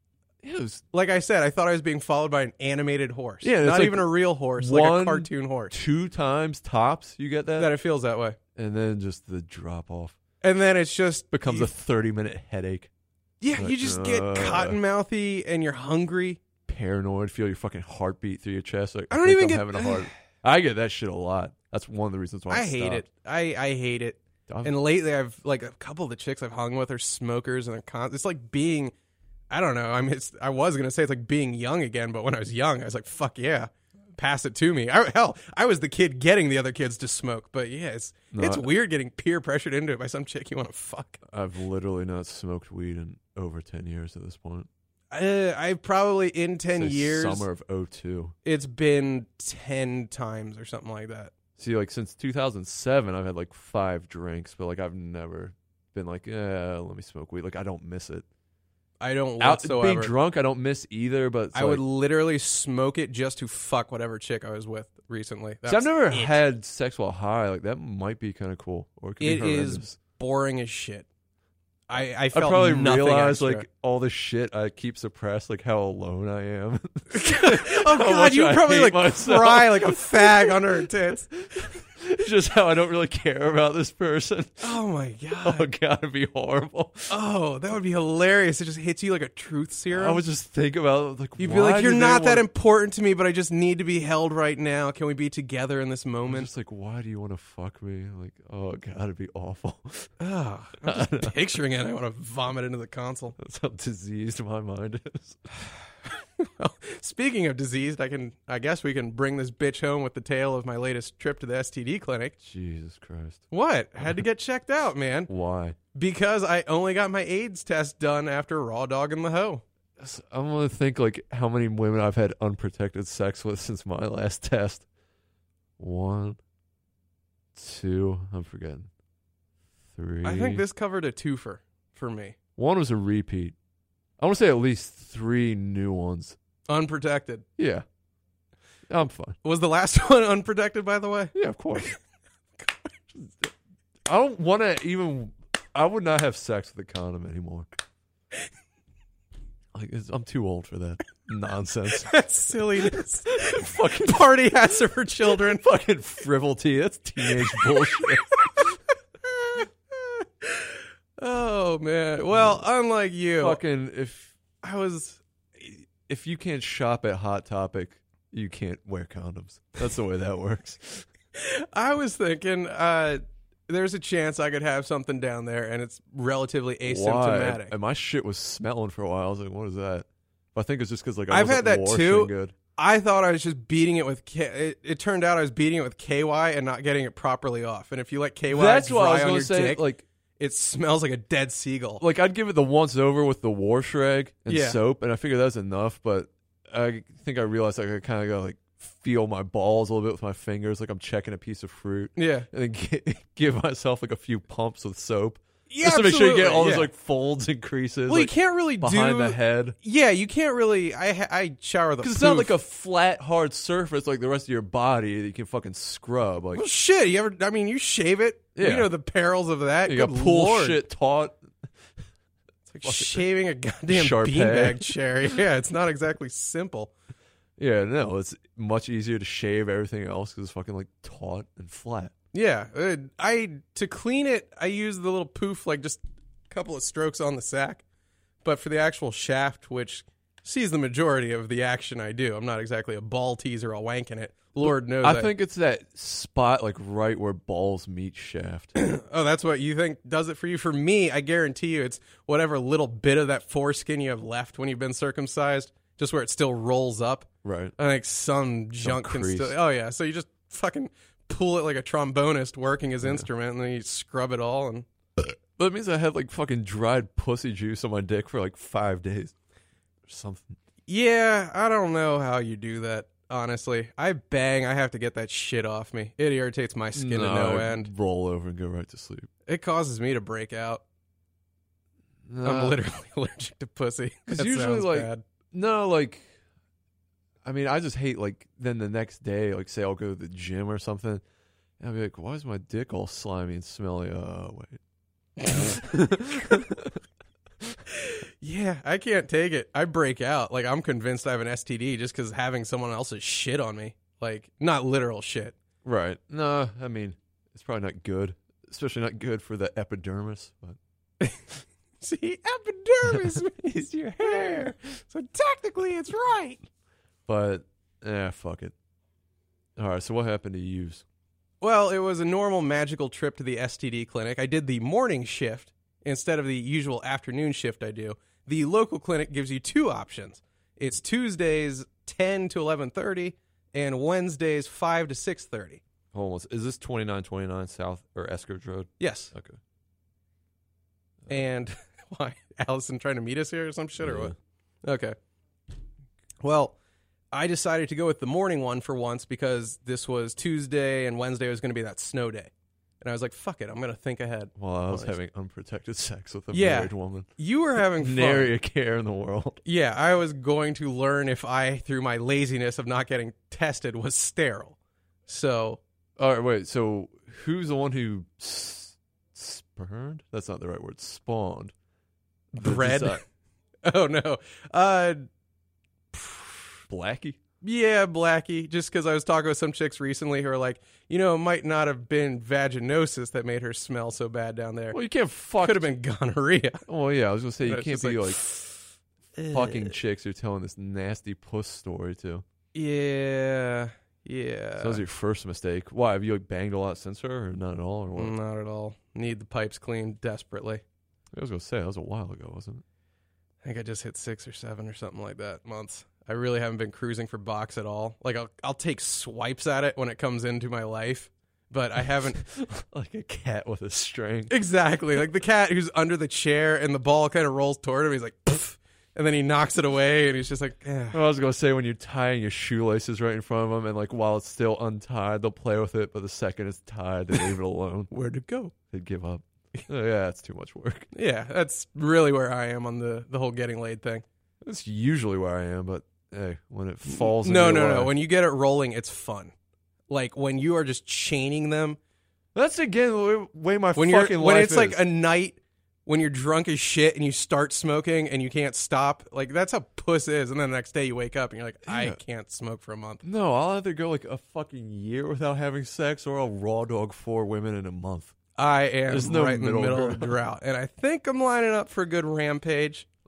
It was Like I said, I thought I was being followed by an animated horse. Yeah, it's not like even a real horse, like a one- cartoon horse. 2 times tops. You get that? That it feels that way. And then just the drop off And then it's just becomes a 30-minute headache. yeah. like, You just get cotton mouthy and you're hungry. Paranoid, feel your fucking heartbeat through your chest. Like, I don't think even I'm get- having a heart. I get that shit a lot. That's one of the reasons why I hate it. I hate it. And lately, I've like a couple of the chicks I've hung with are smokers, and it's like being, I don't know. I mean, I was gonna say it's like being young again, but when I was young, I was like, fuck yeah, pass it to me. I was the kid getting the other kids to smoke, but yeah, it's weird getting peer pressured into it by some chick you want to fuck. I've literally not smoked weed in over 10 years at this point. I probably in 10 Say years, summer of 02. it's been 10 times or something like that. See, like since 2007, I've had like 5 drinks, but like I've never been like, let me smoke weed. Like I don't miss it. I don't Out whatsoever. being drunk, I don't miss either. But it's I would literally smoke it just to fuck whatever chick I was with recently. See, I've never it. had sex while high. Like that might be kind of cool, or it could It be is horrendous. boring as shit. I I felt probably nothing realize extra. like all the shit I keep suppressed, like how alone I am. Oh god, much you I probably hate like myself. cry like a fag under her tits. Just how I don't really care about this person. Oh my Oh god. god, it'd be horrible. Oh, that would be hilarious. It just hits you like a truth serum. I would just think about like You'd be why like, you're do they not that wanna- important to me, but I just need to be held right now. Can we be together in this I'm moment? just like, why do you want to fuck me? Like, oh god, it'd be awful. Oh, I'm just picturing it. I want to vomit into the console. That's how diseased my mind is. Well, speaking of diseased, I guess we can bring this bitch home with the tale of my latest trip to the STD clinic. Jesus Christ. What? Had to get checked out, man. Why? Because I only got my AIDS test done after raw dogging the hoe. I'm gonna think like how many women I've had unprotected sex with since my last test. 1, 2, I'm forgetting. 3. I think this covered a twofer for me. 1 was a repeat. I want to say at least 3 new ones. Unprotected. Yeah. I'm fine. Was the last one unprotected, by the way? Yeah, of course. I don't want to even. I would not have sex with a condom anymore. Like I'm too old for that nonsense. That's silliness. Fucking Party hats are for children. fucking frivolity. That's teenage bullshit. Oh, man. Well, unlike you, Fucking if I was if you can't shop at Hot Topic, you can't wear condoms. That's the way that works. I was thinking there's a chance I could have something down there, and it's relatively asymptomatic. Why? And my shit was smelling for a while. I was like, what is that? But I think it's just because like I've had that washing too. Good. I thought I was just beating it with it turned out I was beating it with KY and not getting it properly off. And if you let KY That's what I dry was on going your to say. dick, Like, it smells like a dead seagull. like I'd give it the once over with the wash rag and Yeah. soap, and I figured that's enough. But I think I realized like I kind of got like feel my balls a little bit with my fingers, like I'm checking a piece of fruit, Yeah. and then give myself like a few pumps with soap, Yeah, just to make sure you get all absolutely, those yeah. like folds and creases. Well, you like, can't really behind the head. Yeah, you can't really. I shower the Because it's not poof. like a flat, hard surface like the rest of your body that you can fucking scrub. Like Well, shit. You shave it. Yeah. You know the perils of that. you Good got pull Lord. shit taut. It's like shaving a goddamn Sharpay. beanbag cherry. Yeah, it's not exactly simple. Yeah, no, it's much easier to shave everything else because it's fucking like taut and flat. Yeah, to clean it, I use the little poof, like just a couple of strokes on the sack. But for the actual shaft, which sees the majority of the action I do, I'm not exactly a ball teaser all wanking it. Lord knows. I think it's that spot like right where balls meet shaft. Oh, that's what you think does it for you? For me, I guarantee you it's whatever little bit of that foreskin you have left when you've been circumcised, just where it still rolls up. Right. I think some junk can crease. still... Oh, yeah. So you just fucking pull it like a trombonist working his instrument, and then you scrub it all. And That means I had like fucking dried pussy juice on my dick for like 5 days or something. yeah, I don't know how you do that, honestly. I have to get that shit off me. It irritates my skin to no I end. roll over and go right to sleep. It causes me to break out. I'm literally allergic to pussy. Because That usually sounds like bad. no, like I mean, I just hate like then the next day, like say I'll go to the gym or something, and I'll be like, why is my dick all slimy and smelly? Oh wait. Yeah, I can't take it. I break out. Like, I'm convinced I have an STD just because having someone else's shit on me. Like, not literal shit. Right. No, I mean, it's probably not good. Especially not good for the epidermis. But See, epidermis is your hair. So technically it's right. But fuck it. All right, so what happened to yous? Well, it was a normal magical trip to the STD clinic. I did the morning shift instead of the usual afternoon shift I do. The local clinic gives you two options. It's Tuesdays 10 to 11:30 and Wednesdays 5 to 6:30. Hold on, is this 2929 South or Eskridge Road? Yes. Okay. And why? Allison trying to meet us here or some shit or Yeah. what? Okay. Well, I decided to go with the morning one for once because this was Tuesday and Wednesday was going to be that snow day. And I was like, fuck it, I'm going to think ahead. Well, I was Nice. having unprotected sex with a Yeah. married woman. You were having fun. Nary a care in the world. Yeah, I was going to learn if I, through my laziness of not getting tested, was sterile. So, All right, wait. So who's the one who spurned? That's not the right word. Spawned. bread. Decide- Oh, no. Blackie? Yeah, Blackie. Just because I was talking with some chicks recently who are like, it might not have been vaginosis that made her smell so bad down there. Well, you can't fuck. Could have been gonorrhea. Oh yeah, I was gonna say you But it's can't just be like, like fucking chicks you're telling this nasty puss story to. Yeah. So that was your first mistake. Why have you like banged a lot since her, or not at all, or what? Not at all. Need the pipes cleaned desperately. I was gonna say that was a while ago, wasn't it? I think I just hit 6 or 7 or something like that months. I really haven't been cruising for box at all. Like I'll take swipes at it when it comes into my life, but I haven't. Like a cat with a string. Exactly, like the cat who's under the chair and the ball kind of rolls toward him. He's like, pff, and then he knocks it away, and he's just like, eh. I was gonna say when you're tying your shoelaces right in front of them, and like while it's still untied, they'll play with it, but the second it's tied, they leave it alone. Where'd it go? They'd give up. Oh, yeah, that's too much work. Yeah, that's really where I am on the whole getting laid thing. That's usually where I am, but hey, when it falls, No. into your life- When you get it rolling, it's fun. Like when you are just chaining them. That's again the way my When fucking when life it's like is. a night when you're drunk as shit and you start smoking and you can't stop. Like that's how puss is. And then the next day you wake up and you're like, I Yeah. can't smoke for a month. No, I'll either go like a fucking year without having sex, or I'll raw dog 4 women in a month. I am There's no right in the middle middle of ground. the drought, and I think I'm lining up for a good rampage.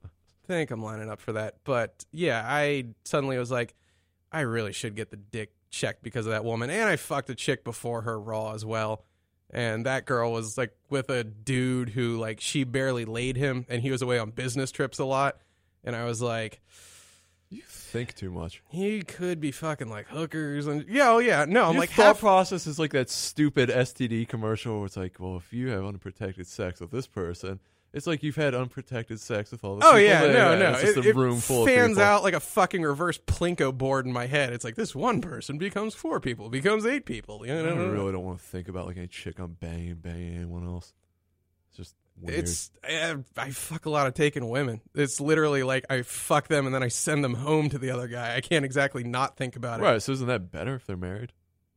think I'm lining up for that. But yeah, I suddenly was like, I really should get the dick checked because of that woman. And I fucked a chick before her raw as well. And that girl was like with a dude who like she barely laid him and he was away on business trips a lot. And I was like, You think too much. he could be fucking like hookers and yeah, oh yeah. No, I'm Your like thought process is like that stupid STD commercial where it's like, well, if you have unprotected sex with this person, it's like you've had unprotected sex with all the Oh people yeah, there. no. It's just a room full of fans people. out like a fucking reverse Plinko board in my head. It's like this one person becomes 4 people, becomes 8 people. You I know? really don't want to think about like any chick I'm banging anyone else. It's just weird. I fuck a lot of taken women. It's literally like I fuck them and then I send them home to the other guy. I can't exactly not think about Right, so isn't that better if they're married?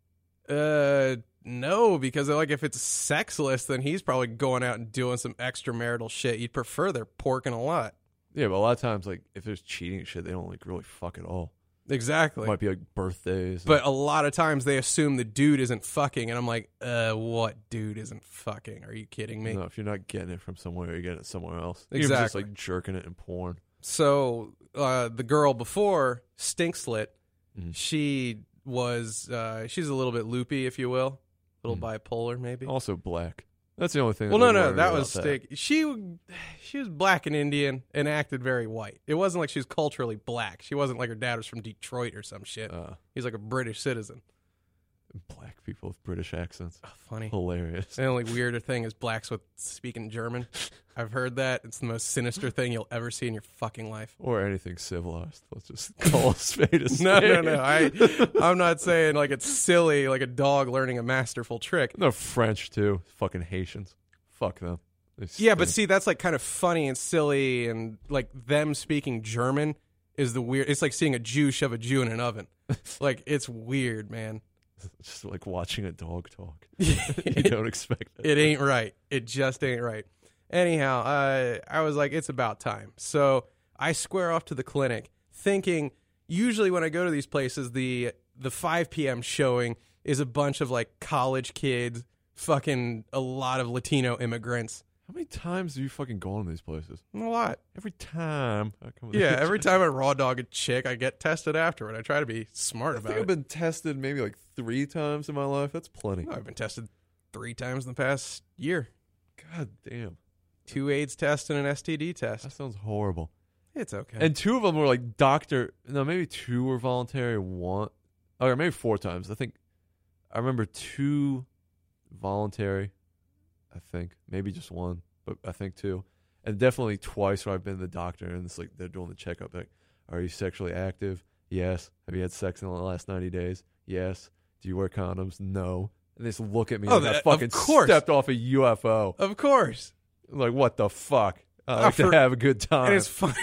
it. No, because like if it's sexless, then he's probably going out and doing some extramarital shit. You'd prefer they're porking a lot. Yeah, but a lot of times, like, if there's cheating and shit, they don't, like, really fuck at all. Exactly. It might be, like, birthdays. But a lot of times they assume the dude isn't fucking, and I'm like, what dude isn't fucking? Are you kidding me? No, if you're not getting it from somewhere, you're getting it somewhere else. Exactly. You're just, like, jerking it in porn. So the girl before, Stinkslit, Mhm. she was, she's a little bit loopy, if you will. A little bipolar, maybe. Also black. That's the only thing. Well, that no, worried that about was Stink. She was black and Indian and acted very white. It wasn't like she was culturally black. She wasn't like her dad was from Detroit or some shit. He's like a British citizen. Black people with British accents. Oh, funny. Hilarious. The only weirder thing is blacks with speaking German. I've heard that. It's the most sinister thing you'll ever see in your fucking life. Or anything civilized. Let's just call a spade a spade. No. I'm not saying like it's silly, like a dog learning a masterful trick. No, French, too. Fucking Haitians. Fuck them. They Yeah, but stink. see, that's like kind of funny and silly, and like them speaking German is the weird. It's like seeing a Jew shove a Jew in an oven. Like, it's weird, man. It's just like watching a dog talk. You don't expect that. It ain't right. It just ain't right. Anyhow, I was like, it's about time. So I square off to the clinic, thinking usually when I go to these places, the 5 p.m. showing is a bunch of like college kids, fucking a lot of Latino immigrants. How many times have you fucking gone to these places? A lot. Every time. I come with Yeah, a every chick. time I raw dog a chick, I get tested afterward. I try to be smart I about think it. I've been tested maybe like 3 times in my life. That's plenty. I've been tested 3 times in the past year. God damn. 2 AIDS tests and an STD test. That sounds horrible. It's okay. And 2 of them were like doctor. No, maybe 2 were voluntary. 1, or maybe 4 times. I think I remember 2 voluntary. I think maybe just 1, but I think 2, and definitely twice where I've been to the doctor and it's like they're doing the checkup. Like, are you sexually active? Yes. Have you had sex in the last 90 days? Yes. Do you wear condoms? No. And they just look at me like I of fucking course. stepped off a UFO. Of course. Like, what the fuck? I like to for- have a good time. And it's funny.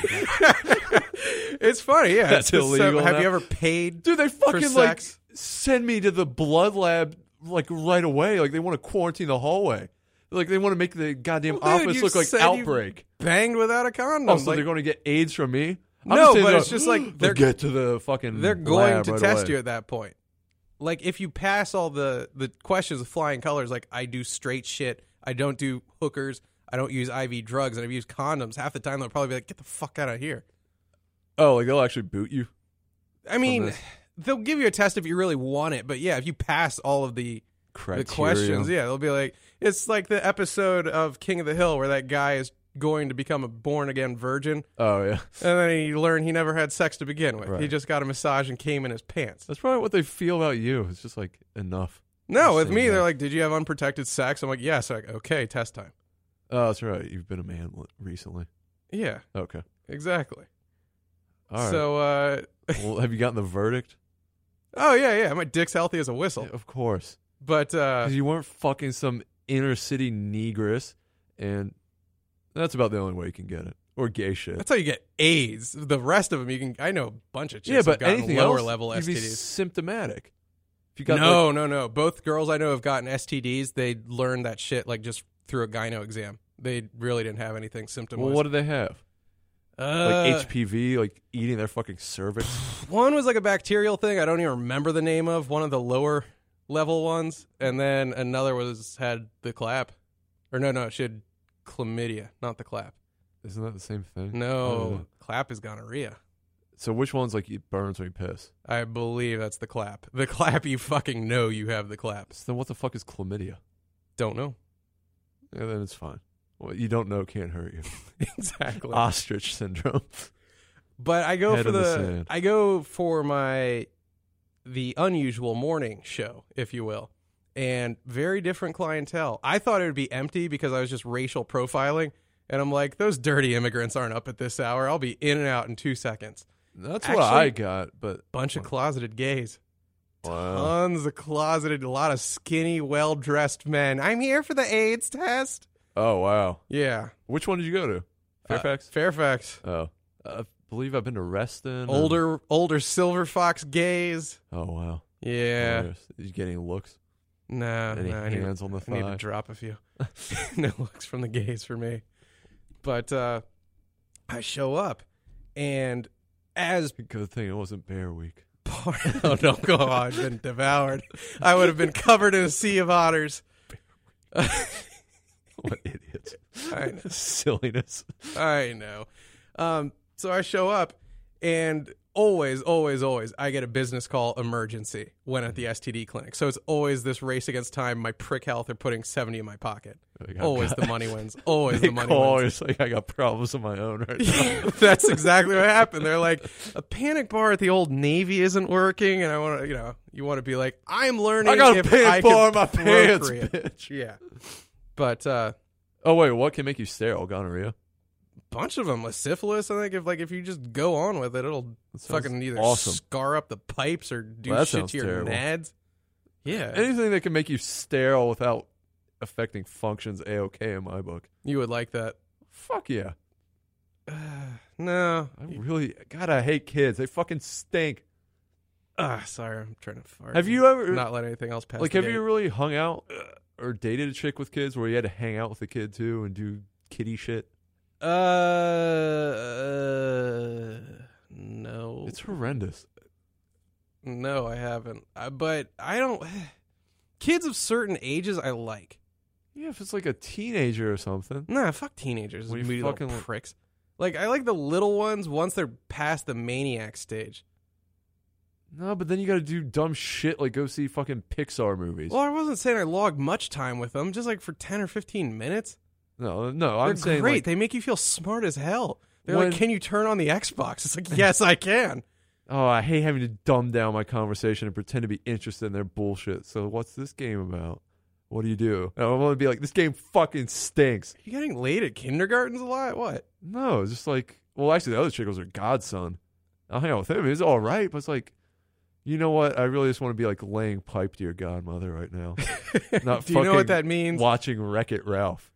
It's funny, yeah. That's It's just illegal have now. you ever paid? Dude, they fucking like sex? send me to the blood lab like right away. Like they want to quarantine the hallway. Like they want to make the goddamn Well, dude, office you look like said you Outbreak. Banged without a condom. Oh, so Like, they're going to get AIDS from me? I'm No, saying but they're it's just like they're get to the fucking. they're going lab to right test away. you at that point. Like if you pass all the questions with flying colors, like I do straight shit, I don't do hookers, I don't use IV drugs, and I've used condoms. Half the time they'll probably be like, "Get the fuck out of here." Oh, like they'll actually boot you. I mean, this. they'll give you a test if you really want it, but yeah, if you pass all of the Criteria. questions, yeah, they'll be like, it's like the episode of King of the Hill where that guy is going to become a born again virgin, Oh yeah, and then you learn he never had sex to begin with. Right. He just got a massage and came in his pants. that's probably what they feel about you. It's just like enough. No, with Same me, guy. they're like, "Did you have unprotected sex?" I'm like, "Yes." They're like, "Okay, test time." Oh, that's right. You've been a man recently. Yeah, Okay. exactly. All right. So, well, have you gotten the verdict? oh yeah, my dick's healthy as a whistle. Yeah, of course. But Because you weren't fucking some inner city negress, and that's about the only way you can get it. Or gay shit. that's how you get AIDS. The rest of them, you can. I know a bunch of chicks Yeah, but who've gotten anything lower else, level you'd be STDs. symptomatic. If you got No. Both girls I know have gotten STDs. They learned that shit like just through a gyno exam. They really didn't have anything symptom. well, what do they have? Like HPV, like eating their fucking cervix. One was like a bacterial thing. I don't even remember the name of one of the lower level ones, and then another had the clap, or no, she had chlamydia, not the clap. Isn't that the same thing? No, clap is gonorrhea. So which one's like it burns when you piss? I believe that's the clap. The clap, you fucking know you have the clap. So then what the fuck is chlamydia? Don't know. Yeah, then it's fine. What you don't know can't hurt you. Exactly. Ostrich syndrome. But I go Head for of the sand. I go for the unusual morning show, if you will. And very different clientele. I thought it would be empty because I was just racial profiling. And I'm like, those dirty immigrants aren't up at this hour. I'll be in and out in 2 seconds. That's what I got, but Bunch of closeted gays. wow. Tons of closeted, a lot of skinny, well-dressed men. I'm here for the AIDS test. Oh wow. Yeah. Which one did you go to? Fairfax? Fairfax. Oh. I believe I've been to Reston. Older Silver Fox gays. Oh wow. Yeah. Hilarious. Did you get any looks? Nah. Any I need hands on the I need to thigh? drop a few. No looks from the gays for me. But I show up, and as Good thing it wasn't Bear Week. part oh, don't go on, I've been devoured. I would have been covered in a sea of otters. What idiots. I know. Silliness. I know. So I show up, and always, I get a business call emergency when at the STD clinic. So it's always this race against time. My prick health are putting 70 in my pocket. Always the money wins. Always the money wins. It's like I got problems of my own right now. That's exactly what happened. They're like, a panic bar at the Old Navy isn't working, and I want to, you want to be like, I'm learning. I got a if panic I bar can in my pants, procreate. bitch. Yeah, but Oh wait, what can make you sterile? Gonorrhea? bunch of them with syphilis. I think if you just go on with it, it'll That sounds fucking either awesome. scar up the pipes or do Well, that shit sounds to your terrible. nads. Yeah, Anything that can make you sterile without affecting functions A-okay in my book. you would like that. Fuck yeah. No, God, I hate kids. They fucking stink. sorry, I'm trying to fart. Have you ever, not let anything else pass? like, the have gate. you really hung out or dated a chick with kids where you had to hang out with the kid too and do kitty shit? No. It's horrendous. No, I haven't. But I don't. Kids of certain ages, I like. Yeah, if it's like a teenager or something. Nah, fuck teenagers. Well, you Moody little fucking- pricks. Like, I like the little ones once they're past the maniac stage. No, but then you gotta do dumb shit like go see fucking Pixar movies. Well, I wasn't saying I logged much time with them, just like for 10 or 15 minutes. No, They're I'm saying great. like, They make you feel smart as hell. They're When- like, can you turn on the Xbox? It's like, yes, I can. oh, I hate having to dumb down my conversation and pretend to be interested in their bullshit. So what's this game about? What do you do? And I want to be like, this game fucking stinks. You getting laid at kindergartens a lot? What? No, it's just like, well, actually, the other chick was her godson. I'll hang out with him. He's all right, but it's like, you know what? I really just want to be like laying pipe to your godmother right now. Not Do you know fucking what that means? watching Wreck-It Ralph.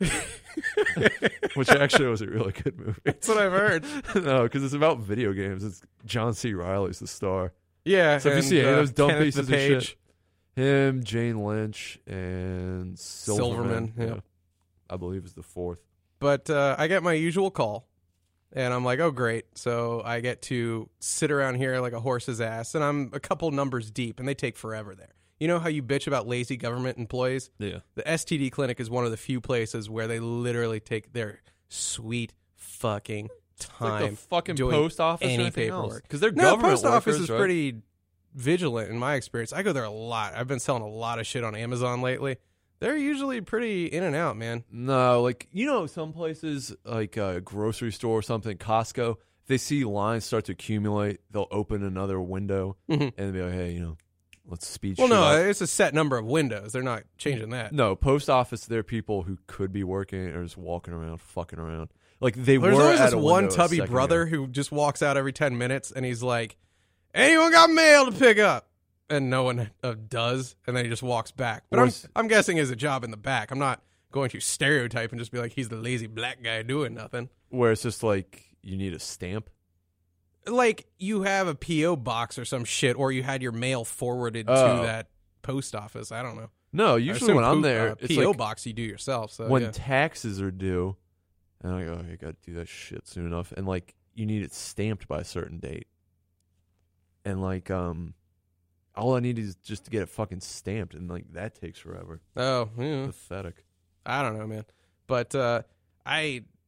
Which actually was a really good movie. That's what I've heard. No, because it's about video games. It's John C. Reilly's the star. Yeah. So if you and, see any of those dumb Kenneth pieces the of Page. shit, him, Jane Lynch, and Silverman, yeah. I believe is the fourth. But I get my usual call, and I'm like, oh, great. So I get to sit around here like a horse's ass, and I'm a couple numbers deep, and they take forever there. You know how you bitch about lazy government employees? Yeah. The STD clinic is one of the few places where they literally take their sweet fucking time Like the fucking doing post office or any anything else. paperwork. Because they're No, government post office workers, is right? pretty vigilant in my experience. I go there a lot. I've been selling a lot of shit on Amazon lately. They're usually pretty in and out, man. No, like, you know, some places, like a grocery store or something, Costco, if they see lines start to accumulate, they'll open another window Mhm. and be like, hey, you know, let's speed Well, shit no, up. it's a set number of windows. They're not changing that. No, post office, they're people who could be working or just walking around, fucking around. Like, they There's were always at this a one window a tubby second brother ago. who just walks out every 10 minutes and he's like, anyone got mail to pick up? And no one does. And then he just walks back. But Worse- I'm guessing it's a job in the back. I'm not going to stereotype and just be like, he's the lazy black guy doing nothing. Where it's just like, you need a stamp. Like you have a P.O. box or some shit, or you had your mail forwarded Oh. to that post office. I don't know. No, I usually assume when I'm there, it's P.O. like box you do yourself. So when yeah. taxes are due, and I go, oh, you got to do that shit soon enough. And, like, you need it stamped by a certain date. And, like, all I need is just to get it fucking stamped, and, like, that takes forever. Oh, yeah. Pathetic. I don't know, man. But I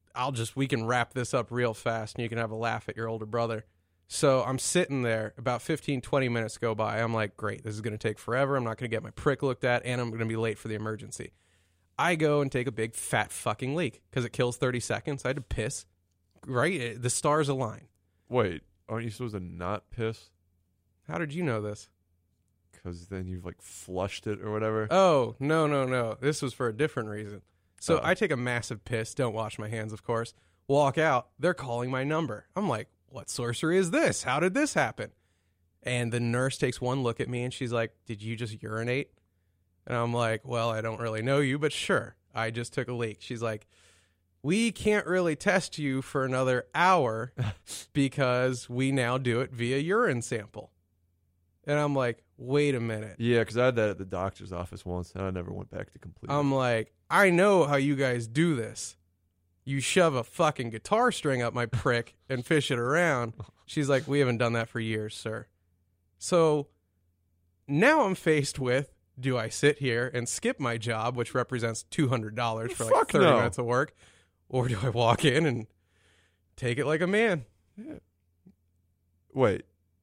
we can wrap this up real fast and you can have a laugh at your older brother. So I'm sitting there, about 15, 20 minutes go by. I'm like, great, this is going to take forever. I'm not going to get my prick looked at, and I'm going to be late for the emergency. I go and take a big fat fucking leak because it kills 30 seconds. I had to piss. Right? The stars align. Wait, aren't you supposed to not piss? How did you know this? Because then you've like flushed it or whatever. Oh, no. This was for a different reason. So I take a massive piss, don't wash my hands, of course, walk out. They're calling my number. I'm like, what sorcery is this? How did this happen? And the nurse takes one look at me and she's like, did you just urinate? And I'm like, well, I don't really know you, but sure, I just took a leak. She's like, we can't really test you for another hour because we now do it via urine sample. And I'm like, wait a minute. Yeah, because I had that at the doctor's office once, and I never went back to complete it. I'm like, I know how you guys do this. You shove a fucking guitar string up my prick and fish it around. She's like, we haven't done that for years, sir. So now I'm faced with, do I sit here and skip my job, which represents $200 for like 30 minutes of work, or do I walk in and take it like a man? Yeah. Wait.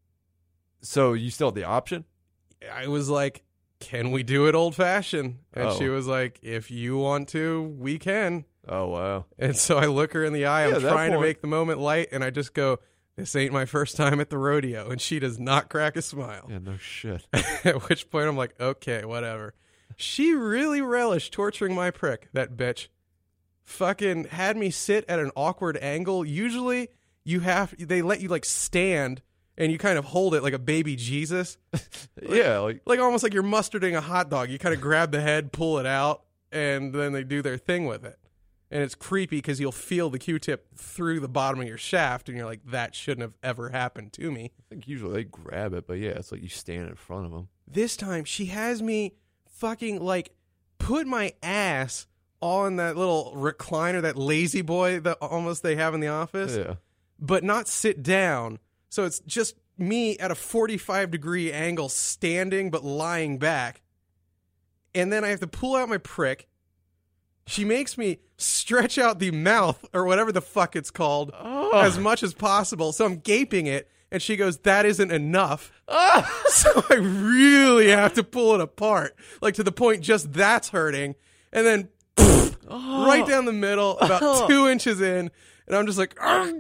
So you still had the option? I was like, can we do it old-fashioned? And she was like, if you want to, we can. Oh, wow. And so I look her in the eye. I'm trying to make the moment light, and I just go, this ain't my first time at the rodeo. And she does not crack a smile. Yeah, no shit. At which point I'm like, okay, whatever. She really relished torturing my prick, that bitch. Fucking had me sit at an awkward angle. Usually they let you like stand and you kind of hold it like a baby Jesus. Yeah. Like almost like you're mustarding a hot dog. You kind of grab the head, pull it out, and then they do their thing with it. And it's creepy because you'll feel the Q-tip through the bottom of your shaft, and you're like, that shouldn't have ever happened to me. I think usually they grab it, but yeah, it's like you stand in front of them. This time, she has me fucking, like, put my ass on that little recliner, that lazy boy that almost they have in the office, but not sit down. So it's just me at a 45-degree angle standing but lying back. And then I have to pull out my prick. She makes me stretch out the mouth, or whatever the fuck it's called, as much as possible. So I'm gaping it, and she goes, that isn't enough. So I really have to pull it apart, like to the point just that's hurting. And then right down the middle, about 2 inches in, and I'm just like,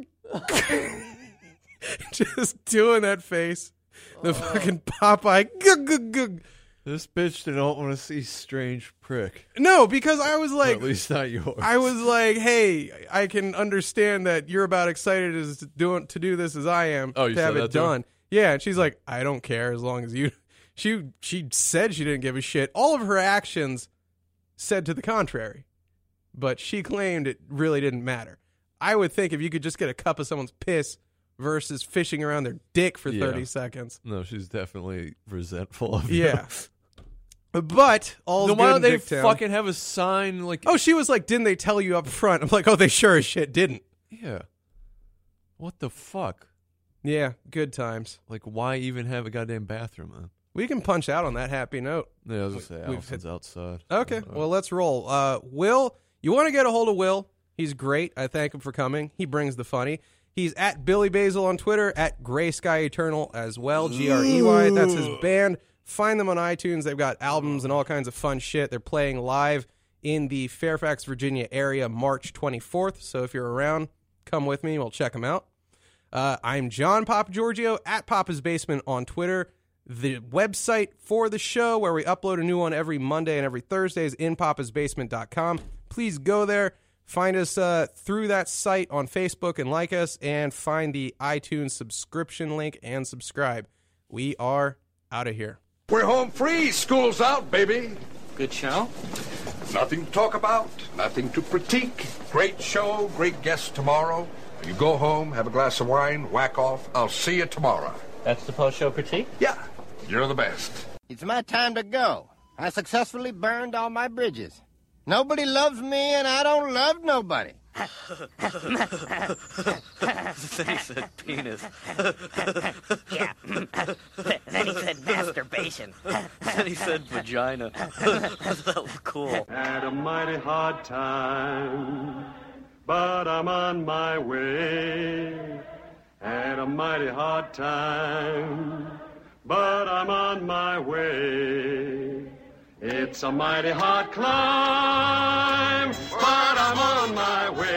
just doing that face. The fucking Popeye. This bitch did not want to see strange prick. No, because I was like... Or at least not yours. I was like, hey, I can understand that you're about excited as to do this as I am to have it done. Yeah, and she's like, I don't care as long as you... She said she didn't give a shit. All of her actions said to the contrary. But she claimed it really didn't matter. I would think if you could just get a cup of someone's piss versus fishing around their dick for 30 seconds. No, she's definitely resentful of you. Yeah. But all why don't they fucking have a sign like? Oh, she was like, didn't they tell you up front? I'm like, oh, they sure as shit didn't. Yeah. What the fuck? Yeah, good times. Like, why even have a goddamn bathroom, man? We can punch out on that happy note. Yeah, I was gonna say Allison's outside. Okay, well, let's roll. Will, you want to get a hold of Will? He's great. I thank him for coming. He brings the funny. He's at Billy Basil on Twitter, at Gray Sky Eternal as well, Grey. That's his band. Find them on iTunes. They've got albums and all kinds of fun shit. They're playing live in the Fairfax, Virginia area March 24th. So if you're around, come with me. We'll check them out. I'm John Papa Giorgio at Papa's Basement on Twitter. The website for the show where we upload a new one every Monday and every Thursday is inpapasbasement.com. Please go there. Find us through that site on Facebook and like us, and find the iTunes subscription link and subscribe. We are out of here. We're home free. School's out, baby. Good show? Nothing to talk about, nothing to critique. Great show, great guests tomorrow. You go home, have a glass of wine, whack off. I'll see you tomorrow. That's the post-show critique? Yeah, you're the best. It's my time to go. I successfully burned all my bridges. Nobody loves me, and I don't love nobody. Then he said penis. Yeah. Then he said masturbation. Then he said vagina. That was cool. Had a mighty hard time but I'm on my way. Had a mighty hard time, but I'm on my way. It's a mighty hard climb, but I'm on my way.